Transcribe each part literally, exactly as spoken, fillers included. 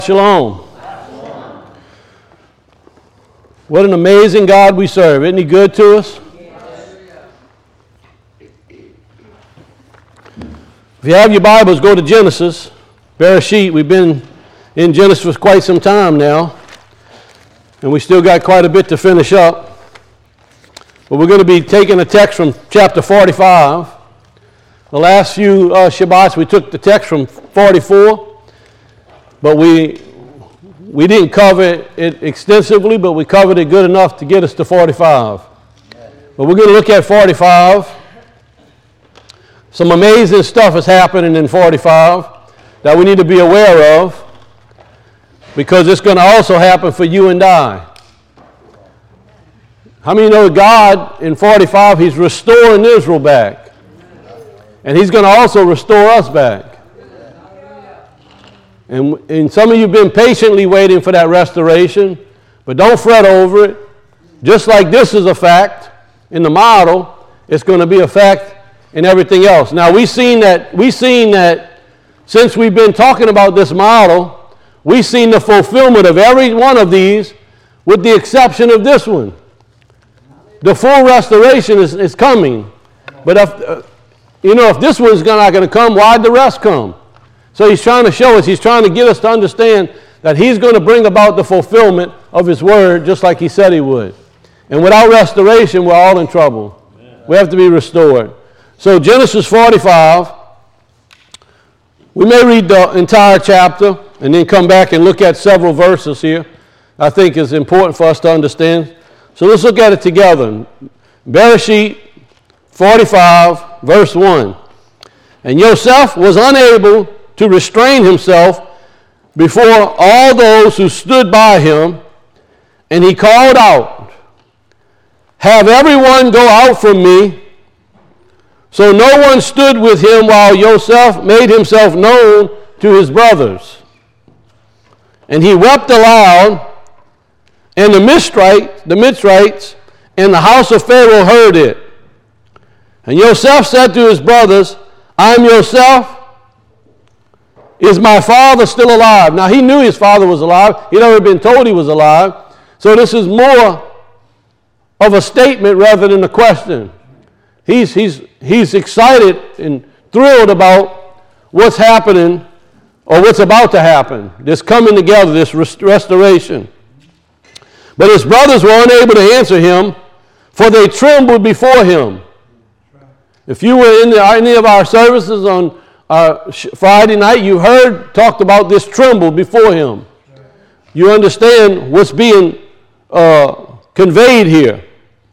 Shalom. What an amazing God we serve. Isn't he good to us? If you have your Bibles, go to Genesis. Bereshit. We've been in Genesis for quite some time now, and we still got quite a bit to finish up. But we're going to be taking a text from chapter forty-five. The last few uh, Shabbats we took the text from forty-four. But we we didn't cover it extensively, but we covered it good enough to get us to forty-five. But we're going to look at forty-five. Some amazing stuff is happening in forty-five that we need to be aware of, because it's going to also happen for you and I. How many know God in forty-five, he's restoring Israel back? And he's going to also restore us back. And, and some of you have been patiently waiting for that restoration, but don't fret over it. Just like this is a fact in the model, it's going to be a fact in everything else. Now, we've seen that, we've seen that since we've been talking about this model, we've seen the fulfillment of every one of these with the exception of this one. The full restoration is, is coming. But if, uh, you know, if this one's not going to come, why'd the rest come? So he's trying to show us, he's trying to get us to understand that he's going to bring about the fulfillment of his word just like he said he would. And without restoration, we're all in trouble. Amen. We have to be restored. So Genesis forty-five, we may read the entire chapter and then come back and look at several verses here I think is important for us to understand. So let's look at it together. Bereshit forty-five, verse one. And Yosef was unable to restrain himself before all those who stood by him, and he called out, "Have everyone go out from me." So no one stood with him while Yosef made himself known to his brothers. And he wept aloud, and the Mitzrites, the Mitzrites and the house of Pharaoh heard it. And Yosef said to his brothers, "I am Yosef. Is my father still alive?" Now, he knew his father was alive. He'd already been told he was alive. So this is more of a statement rather than a question. He's, he's, he's excited and thrilled about what's happening or what's about to happen. This coming together, this rest- restoration. But his brothers were unable to answer him, for they trembled before him. If you were in the, any of our services on Uh, Friday night, you heard, talked about this tremble before him. You understand what's being uh, conveyed here.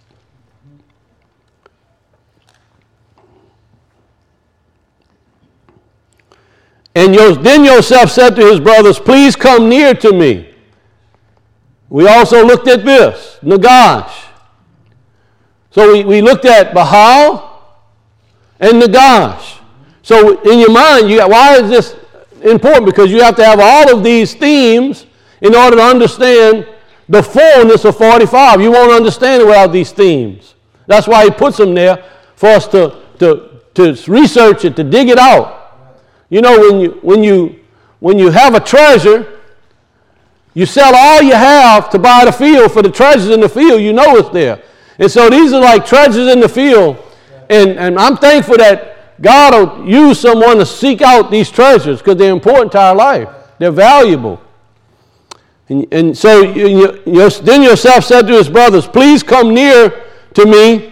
And Yos- then Yosef said to his brothers, "Please come near to me." We also looked at this, Nagash. So we, we looked at Bahal and Nagash. So in your mind, you got, why is this important? Because you have to have all of these themes in order to understand the fullness of forty-five. You won't understand it without these themes. That's why he puts them there for us to, to, to research it, to dig it out. You know, when you, when you, when you have a treasure, you sell all you have to buy the field for the treasures in the field. You know it's there. And so these are like treasures in the field. And, and I'm thankful that God will use someone to seek out these treasures because they're important to our life. They're valuable. And, and so you, you, then Yosef said to his brothers, "Please come near to me."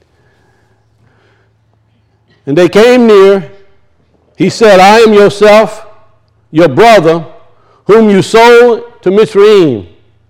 And they came near. He said, "I am Yosef, your brother, whom you sold to Mitzrayim."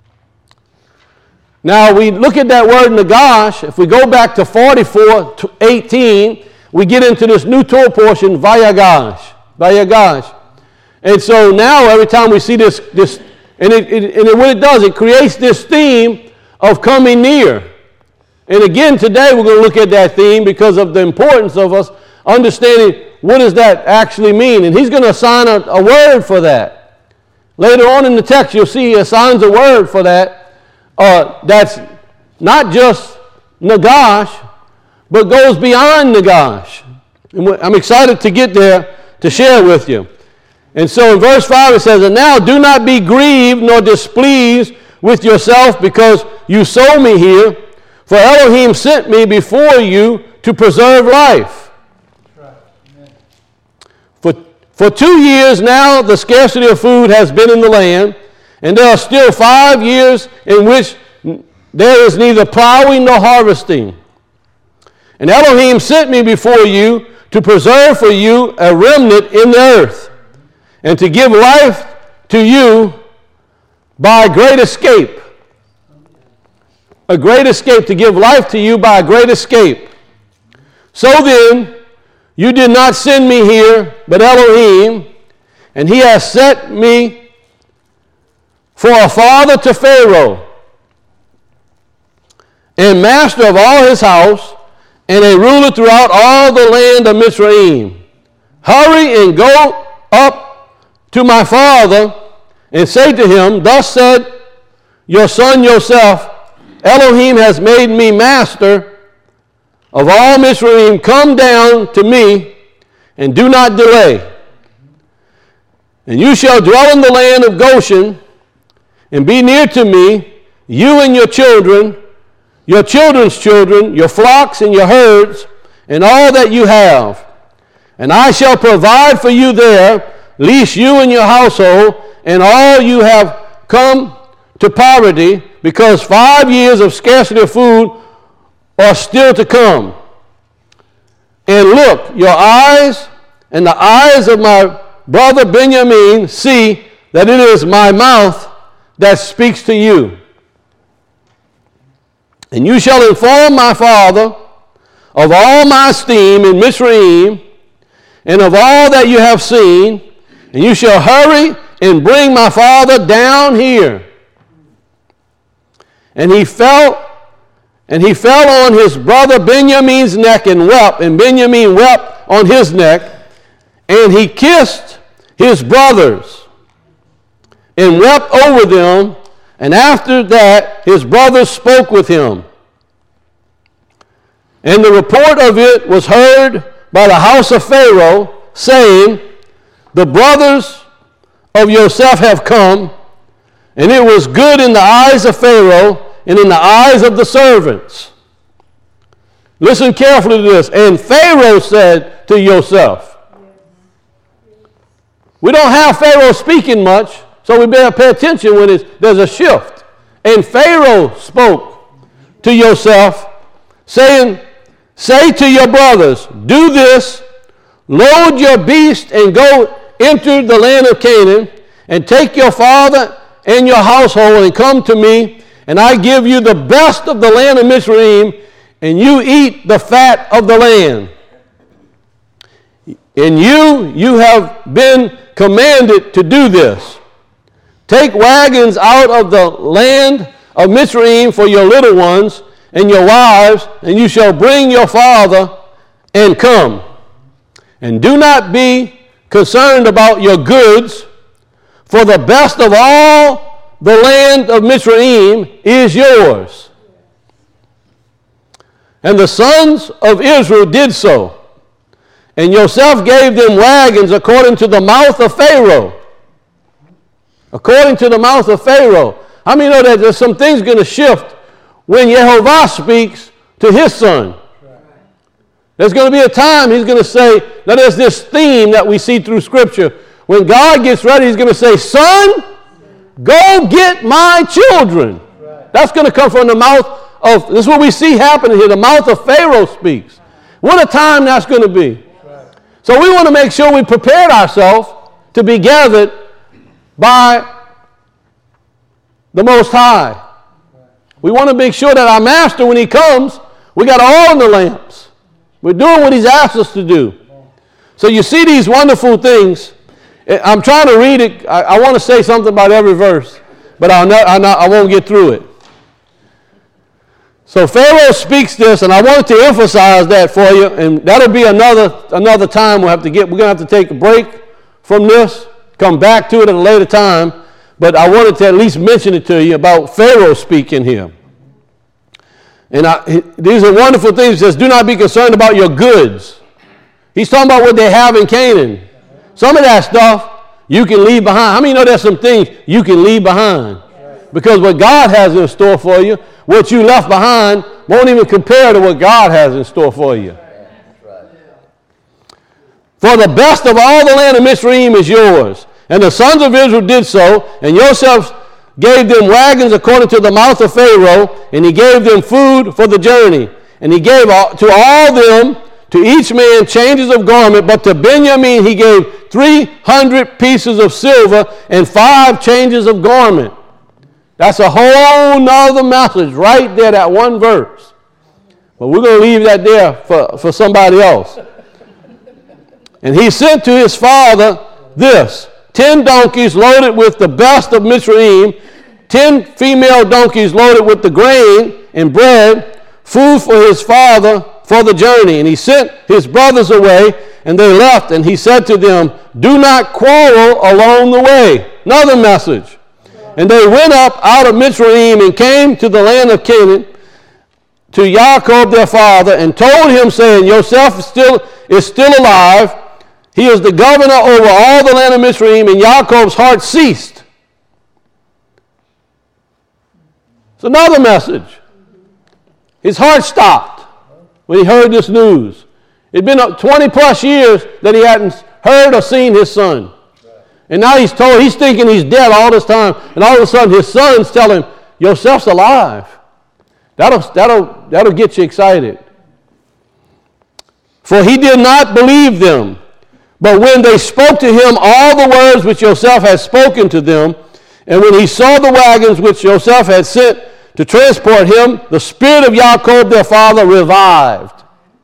Now we look at that word Nagash. If we go back to forty-four to eighteen, we get into this new Torah portion, Vayagash, Vayagash. And so now every time we see this, this and, it, it, and it, what it does, it creates this theme of coming near. And again, today we're going to look at that theme because of the importance of us understanding what does that actually mean. And he's going to assign a, a word for that. Later on in the text, you'll see he assigns a word for that uh, that's not just Nagash, but goes beyond Nagash. And I'm excited to get there to share with you. And so in verse five it says, and now do not be grieved nor displeased with yourself because you sold me here, for Elohim sent me before you to preserve life. Right. For, for two years now the scarcity of food has been in the land, and there are still five years in which there is neither plowing nor harvesting. And Elohim sent me before you to preserve for you a remnant in the earth, and to give life to you by a great escape. A great escape, to give life to you by a great escape. So then, you did not send me here, but Elohim, and he has set me for a father to Pharaoh, and master of all his house, and a ruler throughout all the land of Mizraim. Hurry and go up to my father, and say to him, thus said your son Joseph, Elohim has made me master of all Mizraim. Come down to me, and do not delay. And you shall dwell in the land of Goshen, and be near to me, you and your children, your children's children, your flocks and your herds, and all that you have. And I shall provide for you there, lest you and your household and all you have come to poverty, because five years of scarcity of food are still to come. And look, your eyes and the eyes of my brother Benjamin see that it is my mouth that speaks to you. And you shall inform my father of all my esteem in Mizraim, and of all that you have seen, and you shall hurry and bring my father down here. And he fell, and he fell on his brother Benjamin's neck and wept, and Benjamin wept on his neck, and he kissed his brothers and wept over them, and after that his brothers spoke with him. And the report of it was heard by the house of Pharaoh, saying, the brothers of Joseph have come, and it was good in the eyes of Pharaoh and in the eyes of the servants. Listen carefully to this. And Pharaoh said to Joseph, we don't have Pharaoh speaking much, so we better pay attention when it's, there's a shift. And Pharaoh spoke to Joseph, saying, say to your brothers, do this, load your beast and go enter the land of Canaan, and take your father and your household and come to me, and I give you the best of the land of Mizraim, and you eat the fat of the land. And you, you have been commanded to do this. Take wagons out of the land of Mizraim for your little ones and your wives, and you shall bring your father and come. And do not be concerned about your goods, for the best of all the land of Mizraim is yours. And the sons of Israel did so. And Joseph gave them wagons according to the mouth of Pharaoh. According to the mouth of Pharaoh. How many know that there's some things going to shift when Yehovah speaks to his son? There's going to be a time he's going to say, now there's this theme that we see through Scripture. When God gets ready, he's going to say, son, go get my children. Right. That's going to come from the mouth of, this is what we see happening here, the mouth of Pharaoh speaks. What a time that's going to be. Right. So we want to make sure we prepared ourselves to be gathered by the Most High. Right. We want to make sure that our master, when he comes, we got oil in the lamps. We're doing what he's asked us to do. So you see these wonderful things. I'm trying to read it. I, I want to say something about every verse, but I'll not, I'll not, I won't get through it. So Pharaoh speaks this, and I wanted to emphasize that for you, and that'll be another another time we'll have to get. We're going to have to take a break from this, come back to it at a later time, but I wanted to at least mention it to you about Pharaoh speaking here. And I, these are wonderful things. He says, do not be concerned about your goods. He's talking about what they have in Canaan. Some of that stuff you can leave behind. How many know there's some things you can leave behind? Because what God has in store for you, what you left behind won't even compare to what God has in store for you. For the best of all the land of Mizraim is yours. And the sons of Israel did so, and Joseph gave them wagons according to the mouth of Pharaoh, and he gave them food for the journey. And he gave all, to all them, to each man, changes of garment, but to Benjamin he gave three hundred pieces of silver and five changes of garment. That's a whole nother message right there, that one verse. But we're going to leave that there for, for somebody else. And he sent to his father this, ten donkeys loaded with the best of Mizraim, ten female donkeys loaded with the grain and bread, food for his father for the journey. And he sent his brothers away, and they left, and he said to them, do not quarrel along the way. Another message. And they went up out of Mizraim and came to the land of Canaan, to Yaakov their father, and told him, saying, Joseph is still, is still alive. He is the governor over all the land of Mizraim, and Yaakov's heart ceased. It's another message. His heart stopped when he heard this news. It'd been twenty plus years that he hadn't heard or seen his son. And now he's told, he's thinking he's dead all this time, and all of a sudden his sons tell him, Joseph's alive. That'll, that'll, that'll get you excited. For he did not believe them. But when they spoke to him all the words which Joseph had spoken to them, and when he saw the wagons which Joseph had sent to transport him, the spirit of Yaakov their father revived.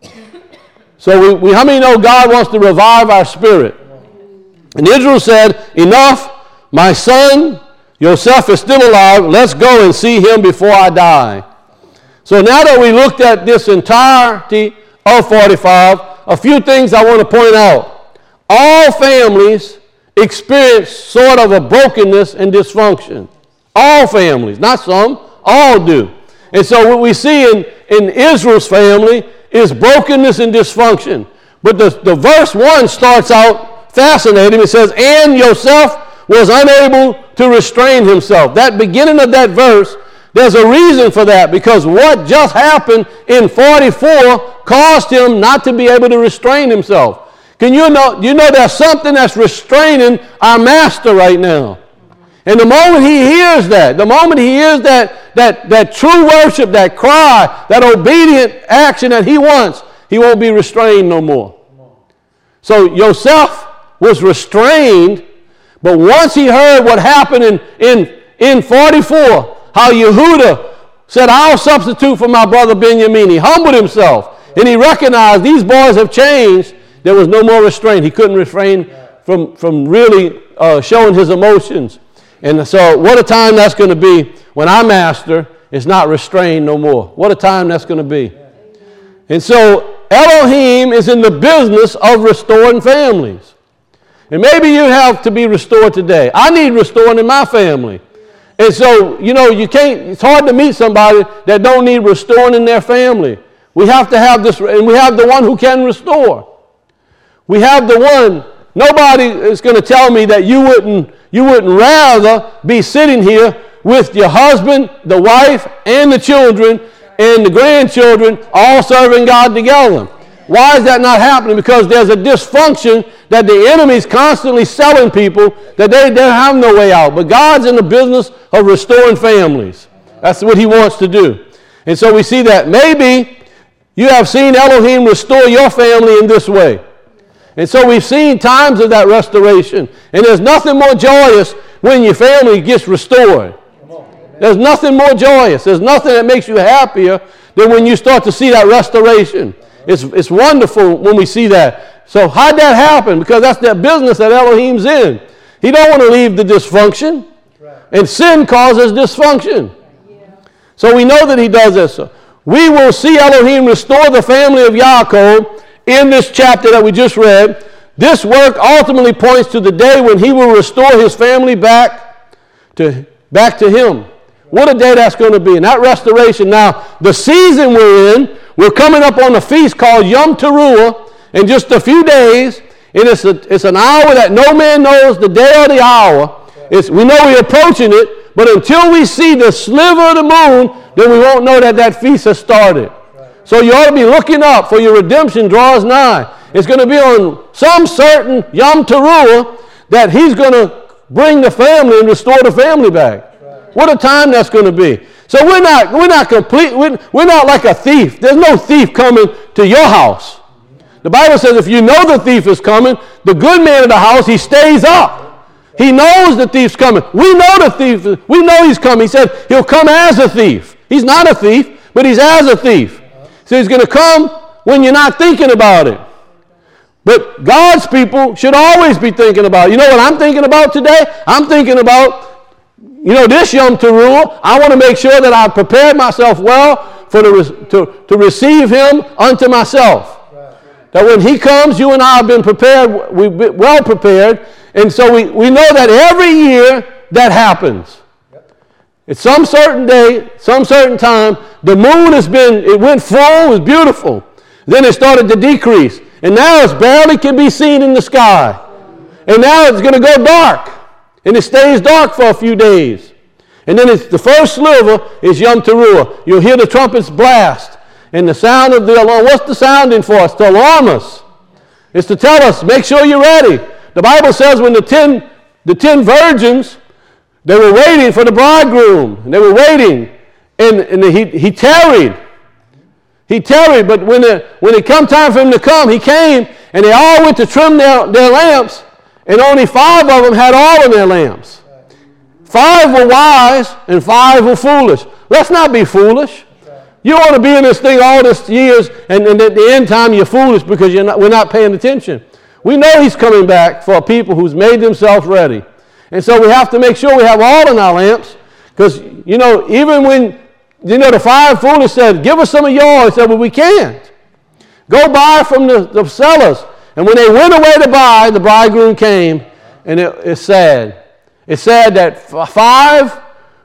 So we, we, how many know God wants to revive our spirit? And Israel said, enough, my son, Joseph is still alive. Let's go and see him before I die. So now that we looked at this entirety of forty-five, a few things I want to point out. All families experience sort of a brokenness and dysfunction. All families, not some, all do. And so what we see in, in Israel's family is brokenness and dysfunction. But the, the verse one starts out fascinating. It says, and Joseph was unable to restrain himself. That beginning of that verse, there's a reason for that, because what just happened in forty-four caused him not to be able to restrain himself. Can you know, you know there's something that's restraining our master right now. And the moment he hears that, the moment he hears that, that, that true worship, that cry, that obedient action that he wants, he won't be restrained no more. So Joseph was restrained, but once he heard what happened in, in, in forty-four, how Yehuda said, I'll substitute for my brother Benjamin. He humbled himself, and he recognized these boys have changed. There was no more restraint. He couldn't refrain from, from really uh, showing his emotions. And so what a time that's going to be when our master is not restrained no more. What a time that's going to be. And so Elohim is in the business of restoring families. And maybe you have to be restored today. I need restoring in my family. And so, you know, you can't, it's hard to meet somebody that don't need restoring in their family. We have to have this, and we have the one who can restore. We have the one, nobody is going to tell me that you wouldn't, you wouldn't rather be sitting here with your husband, the wife, and the children, and the grandchildren all serving God together. Why is that not happening? Because there's a dysfunction that the enemy's constantly selling people that they, they have no way out. But God's in the business of restoring families. That's what he wants to do. And so we see that maybe you have seen Elohim restore your family in this way. And so we've seen times of that restoration. And there's nothing more joyous when your family gets restored. There's nothing more joyous. There's nothing that makes you happier than when you start to see that restoration. It's, it's wonderful when we see that. So how'd that happen? Because that's that business that Elohim's in. He don't want to leave the dysfunction. And sin causes dysfunction. So we know that he does this. So we will see Elohim restore the family of Yaakov in this chapter that we just read. This work ultimately points to the day when he will restore his family back to, back to him. What a day that's going to be. And that restoration, now, the season we're in, we're coming up on a feast called Yom Teruah in just a few days. And it's, a, it's an hour that no man knows the day or the hour. It's, we know we're approaching it, but until we see the sliver of the moon, then we won't know that that feast has started. So you ought to be looking up, for your redemption draws nigh. It's going to be on some certain Yom Teruah that he's going to bring the family and restore the family back. Right. What a time that's going to be. So we're not, we're not complete, we're, we're not like a thief. There's no thief coming to your house. The Bible says if you know the thief is coming, the good man of the house, he stays up. He knows the thief's coming. We know the thief, we know he's coming. He said he'll come as a thief. He's not a thief, but he's as a thief. So he's going to come when you're not thinking about it. But God's people should always be thinking about it. You know what I'm thinking about today? I'm thinking about, you know, this Yom Teruah. I want to make sure that I prepared myself well for the, to, to receive him unto myself. That when he comes, you and I have been prepared, we've been well prepared. And so we, we know that every year that happens. At some certain day, some certain time, the moon has been, it went full, it was beautiful. Then it started to decrease. And now it's barely can be seen in the sky. And now it's going to go dark. And it stays dark for a few days. And then it's the first sliver is Yom Teruah. You'll hear the trumpets blast. And the sound of the alarm, what's the sounding for us? To alarm us. It's to tell us, make sure you're ready. The Bible says when the ten, the ten virgins, they were waiting for the bridegroom. And they were waiting. And, and he, he tarried. He tarried, but when, the, when it come time for him to come, he came, and they all went to trim their, their lamps, and only five of them had all of their lamps. Five were wise, and five were foolish. Let's not be foolish. You don't want to be in this thing all these years, and, and at the end time you're foolish because you're not, we're not paying attention. We know he's coming back for people who's made themselves ready. And so we have to make sure we have all in our lamps, because, you know, even when, you know, the five foolish said, give us some of yours. He said, well, we can't. Go buy from the, the sellers. And when they went away to buy, the bridegroom came, and it, it's sad. It's sad that five,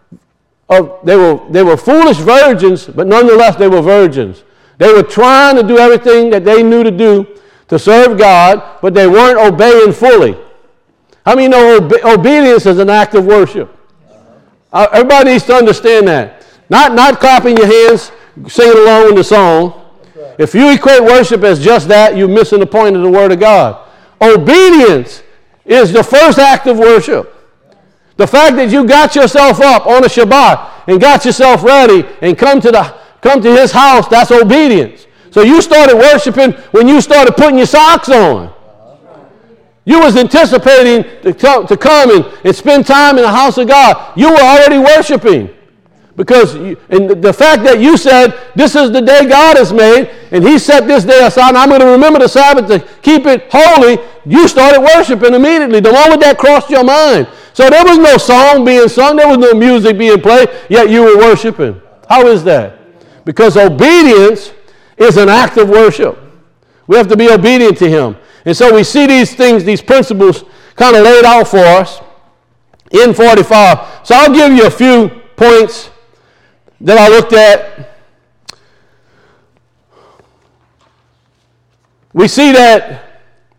of, they were, they were foolish virgins, but nonetheless they were virgins. They were trying to do everything that they knew to do to serve God, but they weren't obeying fully. How many know obe- obedience is an act of worship? Uh, everybody needs to understand that. Not, not clapping your hands, singing along with the song. Right. If you equate worship as just that, you're missing the point of the Word of God. Obedience is the first act of worship. The fact that you got yourself up on a Shabbat and got yourself ready and come to, the, come to his house, that's obedience. So you started worshiping when you started putting your socks on. You was anticipating to come, to come and, and spend time in the house of God. You were already worshiping. Because you, and the fact that you said, this is the day God has made, and he set this day aside, and I'm going to remember the Sabbath to keep it holy, you started worshiping immediately. The moment that crossed your mind. So there was no song being sung, there was no music being played, yet you were worshiping. How is that? Because obedience is an act of worship. We have to be obedient to him. And so we see these things, these principles kind of laid out for us in forty-five. So I'll give you a few points that I looked at. We see that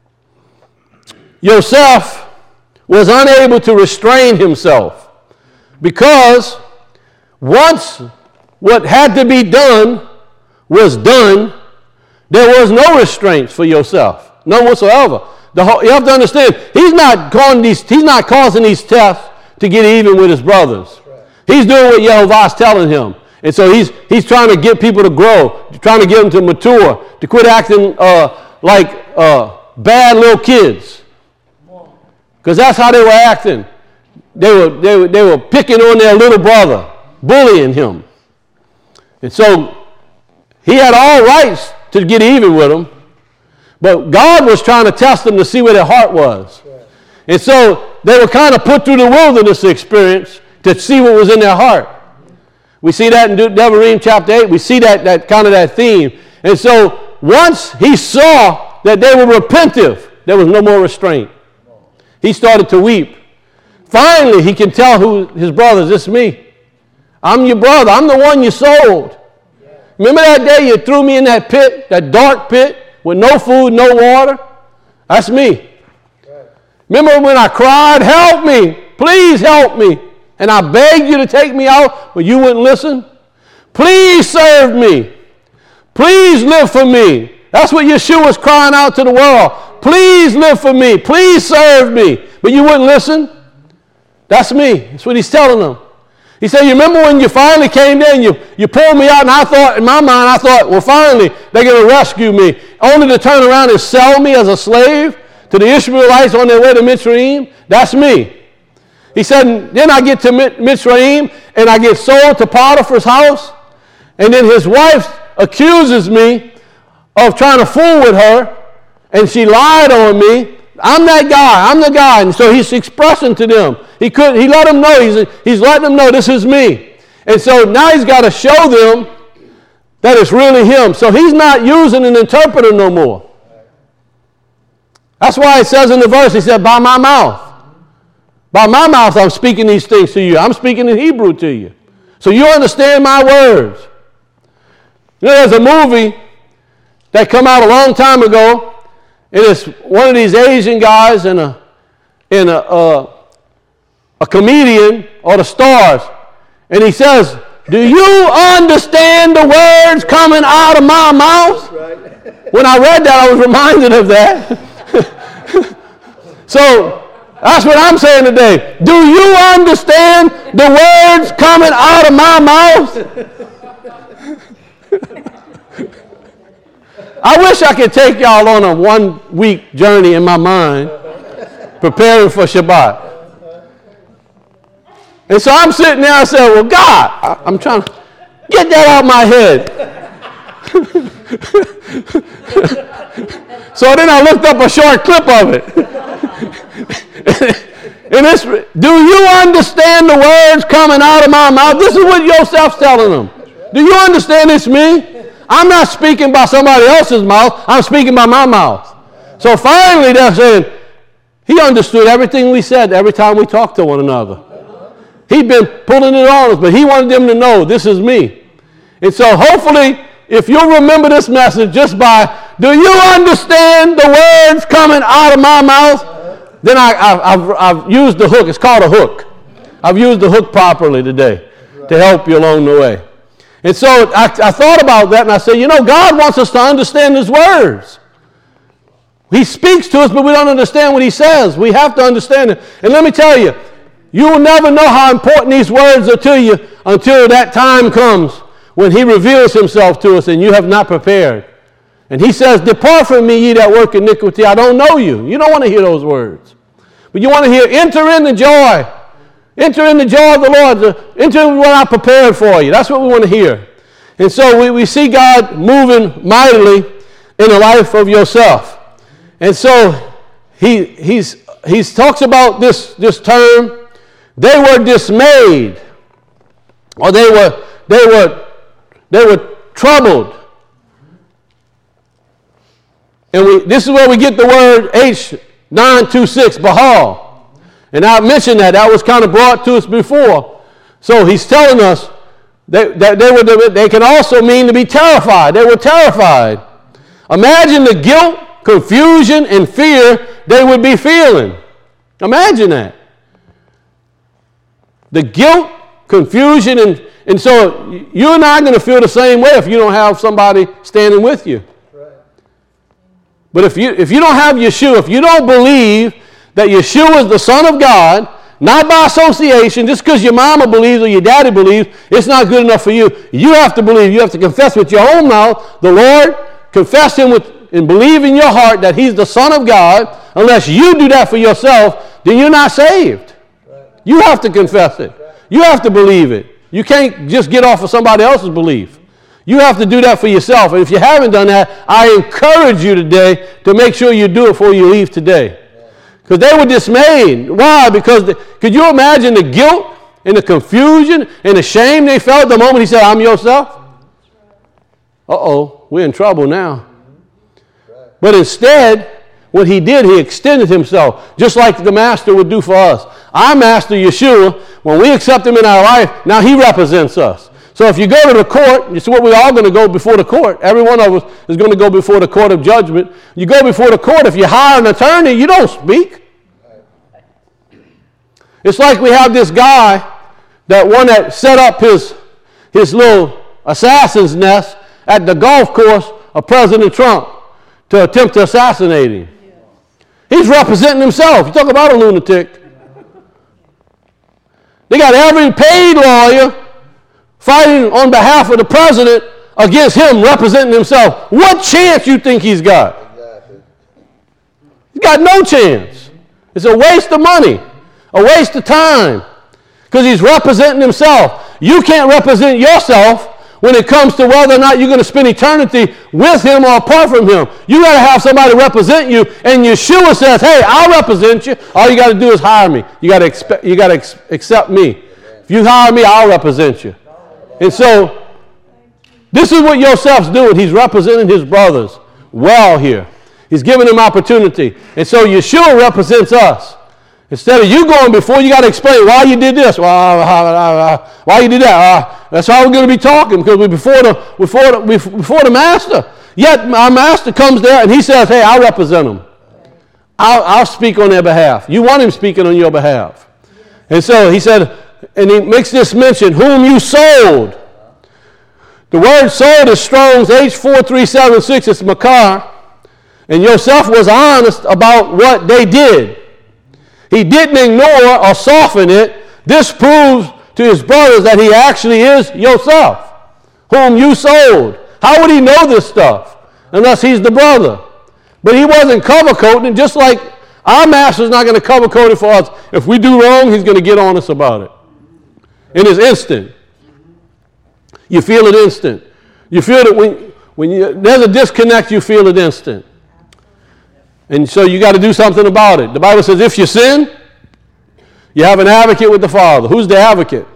Yosef was unable to restrain himself because once what had to be done was done, there was no restraints for Yosef, none whatsoever. The whole, you have to understand, he's not causing these, he's not causing these tests to get even with his brothers. He's doing what Yehovah's telling him. And so he's he's trying to get people to grow, trying to get them to mature, to quit acting uh, like uh, bad little kids. Because that's how they were acting. They were, they, were, they were picking on their little brother, bullying him. And so he had all rights to get even with them. But God was trying to test them to see where their heart was. And so they were kind of put through the wilderness experience to see what was in their heart. We see that in Devarim chapter eight. We see that, that kind of that theme. And so once he saw that they were repentive, there was no more restraint. He started to weep. Finally, he can tell who his brothers, it's me. I'm your brother. I'm the one you sold. Remember that day you threw me in that pit, that dark pit, with no food, no water? That's me. Remember when I cried, help me, please help me, and I begged you to take me out, but you wouldn't listen? Please serve me. Please live for me. That's what Yeshua was crying out to the world. Please live for me. Please serve me. But you wouldn't listen? That's me. That's what he's telling them. He said, you remember when you finally came there and you, you pulled me out, and I thought, in my mind, I thought, well, finally, they're going to rescue me, only to turn around and sell me as a slave to the Ishmaelites on their way to Mitzrayim? That's me. He said, then I get to Mitzrayim, and I get sold to Potiphar's house, and then his wife accuses me of trying to fool with her, and she lied on me. I'm that guy. I'm the guy. And so he's expressing to them. He could. He let them know. He's, he's letting them know this is me. And so now he's got to show them that it's really him. So he's not using an interpreter no more. That's why it says in the verse, he said, by my mouth. By my mouth I'm speaking these things to you. I'm speaking in Hebrew to you. So you understand my words. You know, there's a movie that come out a long time ago. It is one of these Asian guys and a, and a, uh, a comedian or the stars. And he says, do you understand the words coming out of my mouth? Right. When I read that, I was reminded of that. So that's what I'm saying today. Do you understand the words coming out of my mouth? I wish I could take y'all on a one-week journey in my mind, preparing for Shabbat. And so I'm sitting there, I said, well, God, I, I'm trying to get that out of my head. So then I looked up a short clip of it. And it's, do you understand the words coming out of my mouth? This is what Yosef's telling them. Do you understand it's me? I'm not speaking by somebody else's mouth. I'm speaking by my mouth. So finally they're saying, he understood everything we said every time we talked to one another. He'd been pulling it on us, but he wanted them to know this is me. And so hopefully, if you'll remember this message just by, do you understand the words coming out of my mouth? Then I, I've, I've, I've used the hook. It's called a hook. I've used the hook properly today to help you along the way. And so I, I thought about that, and I said, you know, God wants us to understand his words. He speaks to us, but we don't understand what he says. We have to understand it. And let me tell you, you will never know how important these words are to you until that time comes when he reveals himself to us and you have not prepared. And he says, depart from me, ye that work iniquity. I don't know you. You don't want to hear those words. But you want to hear, enter in the joy. Enter in the joy of the Lord. Enter in what I prepared for you. That's what we want to hear. And so we, we see God moving mightily in the life of Yosef. And so he he's he talks about this, this term. They were dismayed. Or they were they were they were troubled. And we, this is where we get the word H nine twenty-six, Bahal. And I mentioned that. That was kind of brought to us before. So he's telling us that, that they, were, they can also mean to be terrified. They were terrified. Imagine the guilt, confusion, and fear they would be feeling. Imagine that. The guilt, confusion, and, and so you and I are going to feel the same way if you don't have somebody standing with you. Right. But if you, if you don't have Yeshua, if you don't believe that Yeshua is the Son of God, not by association, just because your mama believes or your daddy believes, it's not good enough for you. You have to believe. You have to confess with your own mouth the Lord, confess him with, and believe in your heart that he's the Son of God. Unless you do that for yourself, then you're not saved. Right. You have to confess it. Right. You have to believe it. You can't just get off of somebody else's belief. You have to do that for yourself. And if you haven't done that, I encourage you today to make sure you do it before you leave today. Because they were dismayed. Why? Because the, could you imagine the guilt and the confusion and the shame they felt the moment he said, I'm Yosef? Uh-oh, we're in trouble now. But instead, what he did, he extended himself, just like the Master would do for us. Our Master, Yeshua, when we accept him in our life, now he represents us. So if you go to the court, it's what we're all going to go before the court. Every one of us is going to go before the court of judgment. You go before the court, if you hire an attorney, you don't speak. It's like we have this guy, that one that set up his, his little assassin's nest at the golf course of President Trump to attempt to assassinate him. He's representing himself. You talk about a lunatic. They got every paid lawyer fighting on behalf of the president against him representing himself. What chance you think he's got? Exactly. He's got no chance. It's a waste of money, a waste of time, because he's representing himself. You can't represent yourself when it comes to whether or not you're going to spend eternity with him or apart from him. You got to have somebody represent you, and Yeshua says, hey, I'll represent you. All you got to do is hire me. You got to expect, you got to ex- accept me. If you hire me, I'll represent you. And so, this is what Yosef's doing. He's representing his brothers well here. He's giving them opportunity. And so, Yeshua represents us. Instead of you going before, you got to explain why you did this, why, why you did that. Uh, that's how we're going to be talking, because we're before the, before, the, before the master. Yet, our master comes there and he says, hey, I'll represent them. I'll, I'll speak on their behalf. You want him speaking on your behalf. And so, he said, and he makes this mention, whom you sold. The word sold is Strong's H four three seven six. It's makar. And Yosef was honest about what they did. He didn't ignore or soften it. This proves to his brothers that he actually is Yosef, whom you sold. How would he know this stuff unless he's the brother? But he wasn't cover-coating, just like our master's not going to cover-coat it for us. If we do wrong, he's going to get on us about it. And it's instant. You feel it instant. You feel it when, when you, there's a disconnect, you feel it instant. And so you got to do something about it. The Bible says if you sin, you have an advocate with the Father. Who's the advocate?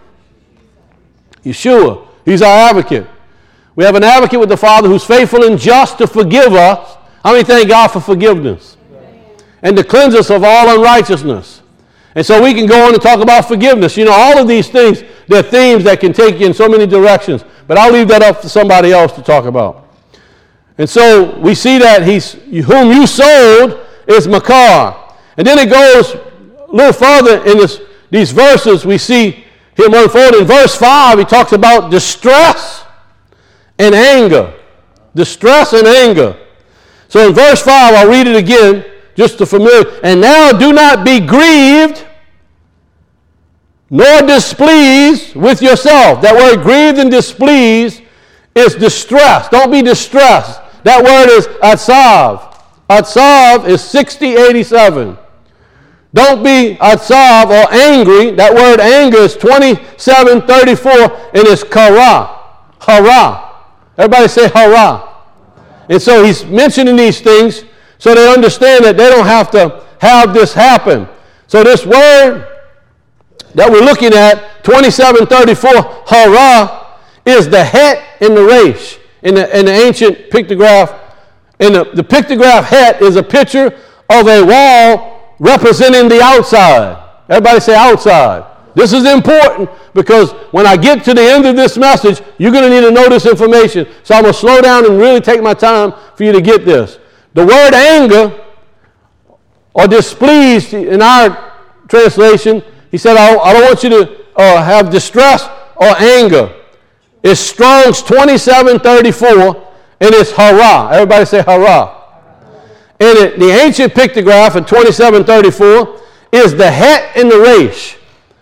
Yeshua. He's our advocate. We have an advocate with the Father who's faithful and just to forgive us. How many thank God for forgiveness? And to cleanse us of all unrighteousness. And so we can go on and talk about forgiveness. You know, all of these things, they're themes that can take you in so many directions. But I'll leave that up to somebody else to talk about. And so we see that he's whom you sold is makar. And then it goes a little further in this, these verses. We see him unfold. In verse five, he talks about distress and anger. Distress and anger. So in verse five, I'll read it again. Just to familiar. And now do not be grieved nor displeased with yourself. That word grieved and displeased is distress. Don't be distressed. That word is atzav. Atzav is sixty eighty-seven. Don't be atzav or angry. That word anger is twenty-seven thirty-four and it's kara. Hara. Everybody say hara. And so he's mentioning these things so they understand that they don't have to have this happen. So this word that we're looking at, twenty-seven thirty-four, hara, is the het in the resh, in the, in the ancient pictograph. And the, the pictograph het is a picture of a wall representing the outside. Everybody say outside. This is important because when I get to the end of this message, you're going to need to know this information. So I'm going to slow down and really take my time for you to get this. The word anger or displeased in our translation, he said, I, I don't want you to uh, have distress or anger. It's Strong's twenty-seven thirty-four and it's hara. Everybody say hara. And it, the ancient pictograph in twenty-seven thirty-four is the het in the resh.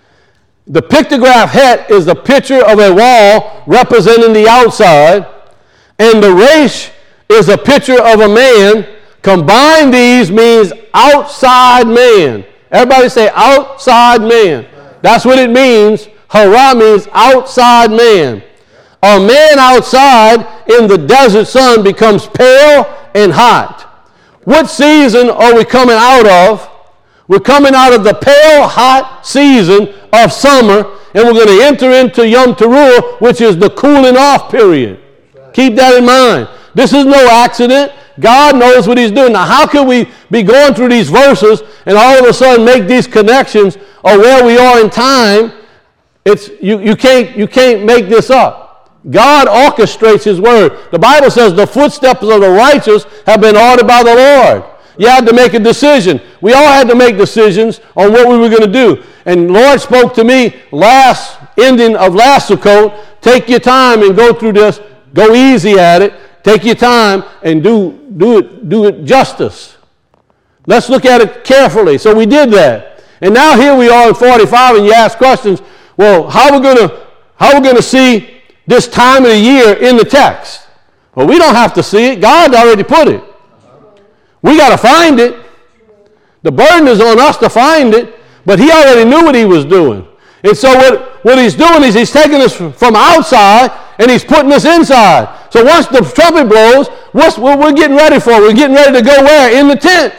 The pictograph het is the picture of a wall representing the outside, and the resh is a picture of a man. Combine these means outside man. Everybody say outside man. That's what it means. Hara means outside man. A man outside in the desert sun becomes pale and hot. What season are we coming out of? We're coming out of the pale, hot season of summer, and we're going to enter into Yom Teruah, which is the cooling off period. Keep that in mind. This is no accident. God knows what he's doing. Now, how can we be going through these verses and all of a sudden make these connections of where we are in time? It's you, you can't you can't make this up. God orchestrates his word. The Bible says the footsteps of the righteous have been ordered by the Lord. You had to make a decision. We all had to make decisions on what we were going to do. And the Lord spoke to me last ending of last Sukkot, take your time and go through this. Go easy at it. Take your time and do, do it, do it justice. Let's look at it carefully. So we did that. And now here we are in forty-five, and you ask questions. Well, how are we going to how are we going to see this time of the year in the text? Well, we don't have to see it. God already put it. We got to find it. The burden is on us to find it, but he already knew what he was doing. And so what, what he's doing is he's taking us from outside and he's putting us inside. So once the trumpet blows, what's what we're getting ready for? We're getting ready to go where? In the tent.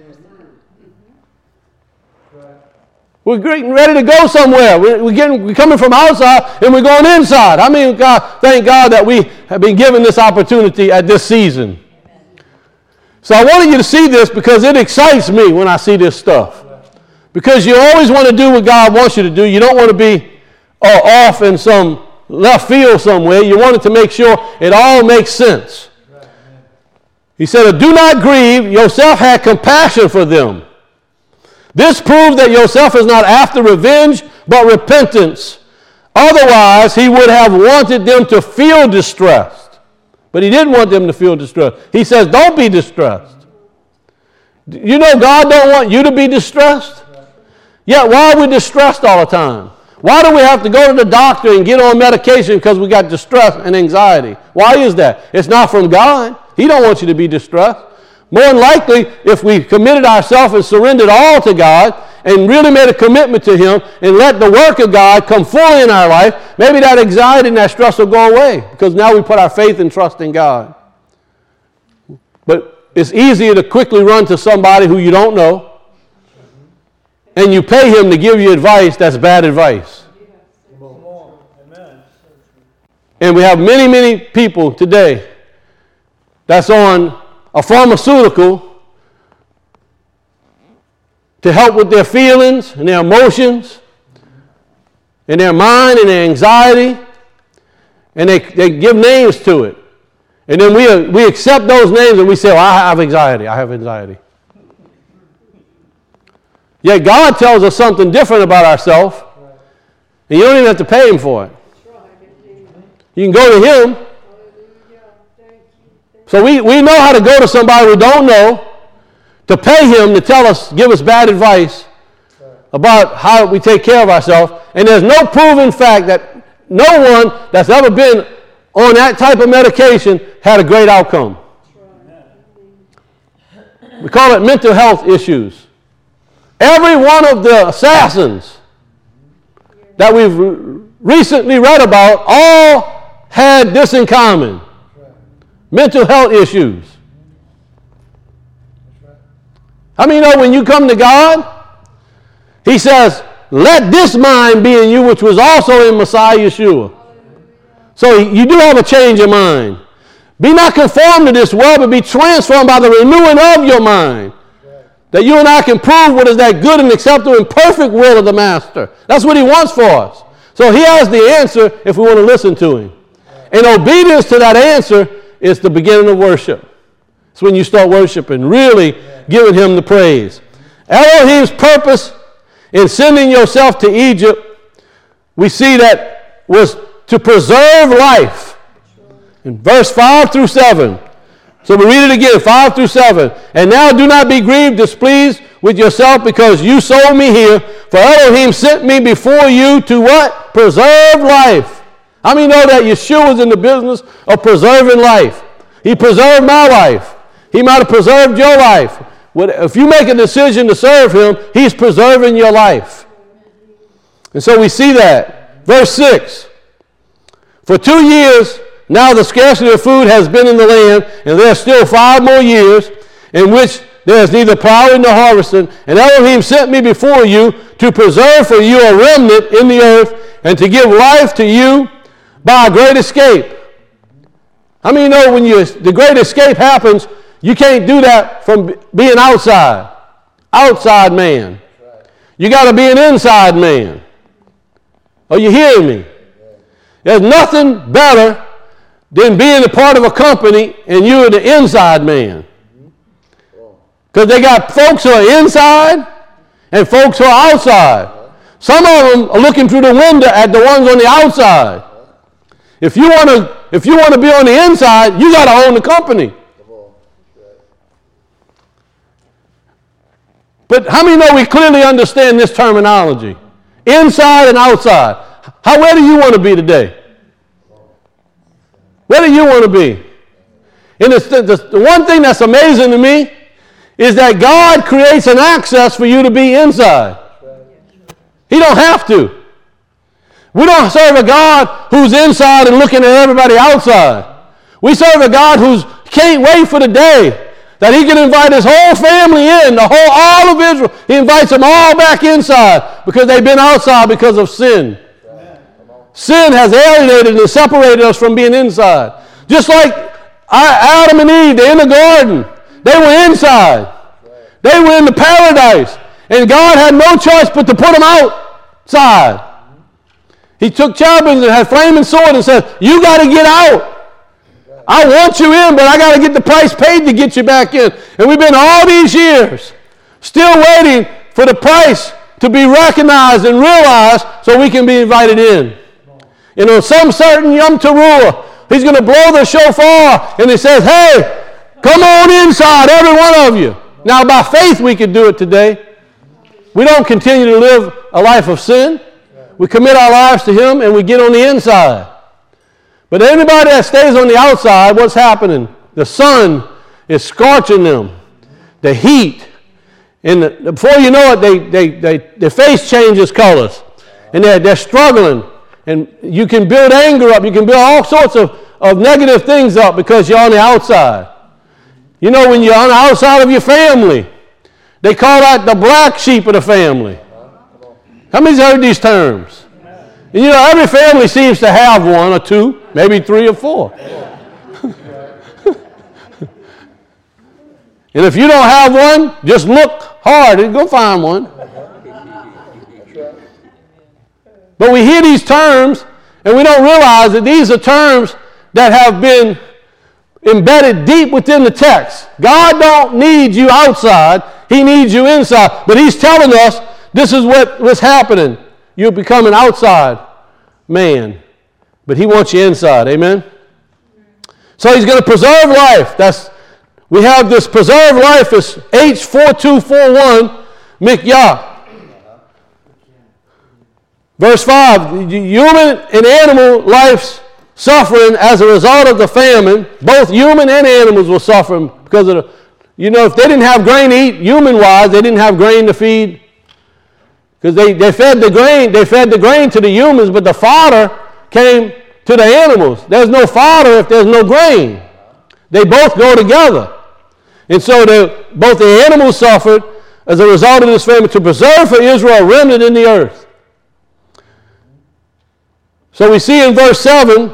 We're getting ready to go somewhere. We're, we're, getting, we're coming from outside and we're going inside. I mean, God, thank God that we have been given this opportunity at this season. So I wanted you to see this because it excites me when I see this stuff. Because you always want to do what God wants you to do. You don't want to be uh, off in some left field somewhere. You want it to make sure it all makes sense. He said, do not grieve. Yourself had compassion for them. This proved that Joseph is not after revenge, but repentance. Otherwise, he would have wanted them to feel distressed. But he didn't want them to feel distressed. He says, don't be distressed. You know God don't want you to be distressed? Yet why are we distressed all the time? Why do we have to go to the doctor and get on medication because we got distress and anxiety? Why is that? It's not from God. He don't want you to be distressed. More than likely, if we committed ourselves and surrendered all to God and really made a commitment to him and let the work of God come fully in our life, maybe that anxiety and that stress will go away because now we put our faith and trust in God. But it's easier to quickly run to somebody who you don't know and you pay him to give you advice that's bad advice. And we have many, many people today that's on a pharmaceutical to help with their feelings and their emotions and their mind and their anxiety, and they, they give names to it. And then we, we accept those names and we say, well, I have anxiety, I have anxiety. Yet God tells us something different about ourselves, and you don't even have to pay him for it. You can go to him. So we, we know how to go to somebody we don't know to pay him to tell us, give us bad advice about how we take care of ourselves. And there's no proven fact that no one that's ever been on that type of medication had a great outcome. We call it mental health issues. Every one of the assassins that we've re- recently read about all had this in common. Mental health issues. How many know when you come to God, he says, let this mind be in you which was also in Messiah Yeshua. So you do have a change of mind. Be not conformed to this world, but be transformed by the renewing of your mind. That you and I can prove what is that good and acceptable and perfect will of the Master. That's what he wants for us. So he has the answer if we want to listen to him. And obedience to that answer is the beginning of worship. It's when you start worshiping, really giving him the praise. Elohim's purpose in sending yourself to Egypt, we see that was to preserve life. In verse five through seven. So we read it again, five through seven. And now do not be grieved, displeased with yourself because you sold me here. For Elohim sent me before you to what? Preserve life. How many know that Yeshua is in the business of preserving life? He preserved my life. He might have preserved your life. If you make a decision to serve him, he's preserving your life. And so we see that. Verse six. For two years, now the scarcity of food has been in the land, and there are still five more years in which there is neither plowing nor harvesting. And Elohim sent me before you to preserve for you a remnant in the earth and to give life to you by a great escape. How many know when you, the great escape happens, you can't do that from being outside. Outside man. You got to be an inside man. Are you hearing me? There's nothing better than being a part of a company and you're the inside man. Because they got folks who are inside and folks who are outside. Some of them are looking through the window at the ones on the outside. If you want to, if you want to be on the inside, you got to own the company. But how many know we clearly understand this terminology? Inside and outside. How, where do you want to be today? Where do you want to be? And the, the, the one thing that's amazing to me is that God creates an access for you to be inside. He don't have to. We don't serve a God who's inside and looking at everybody outside. We serve a God who's can't wait for the day that he can invite his whole family in, the whole, all of Israel. He invites them all back inside because they've been outside because of sin. Amen. Sin has alienated and separated us from being inside. Just like Adam and Eve, they're in the garden. They were inside. They were in the paradise. And God had no choice but to put them outside. He took cherubims and had flaming sword and said, you got to get out. I want you in, but I got to get the price paid to get you back in. And we've been all these years still waiting for the price to be recognized and realized so we can be invited in. You know, some certain Yom Teruah, he's going to blow the shofar and he says, hey, come on inside, every one of you. Now, by faith, we can do it today. We don't continue to live a life of sin. We commit our lives to him and we get on the inside. But anybody that stays on the outside, what's happening? The sun is scorching them. The heat. And the, before you know it, they, they, they, their face changes colors. And they're, they're struggling. And you can build anger up. You can build all sorts of, of negative things up because you're on the outside. You know, when you're on the outside of your family, they call that the black sheep of the family. How many's heard these terms? And you know, every family seems to have one or two, maybe three or four. And if you don't have one, just look hard and go find one. But we hear these terms, and we don't realize that these are terms that have been embedded deep within the text. God don't need you outside. He needs you inside. But he's telling us this is what, what's happening. You're becoming outside man. But he wants you inside. Amen? So he's going to preserve life. That's, we have this preserve life is H four two four one Mikyah. Verse five, human and animal life's suffering as a result of the famine. Both human and animals were suffering because of the, you know, if they didn't have grain to eat, human-wise, they didn't have grain to feed. Because they, they fed the grain, they fed the grain to the humans, but the fodder came to the animals. There's no fodder if there's no grain. They both go together. And so the, both the animals suffered as a result of this famine to preserve for Israel a remnant in the earth. So we see in verse seven,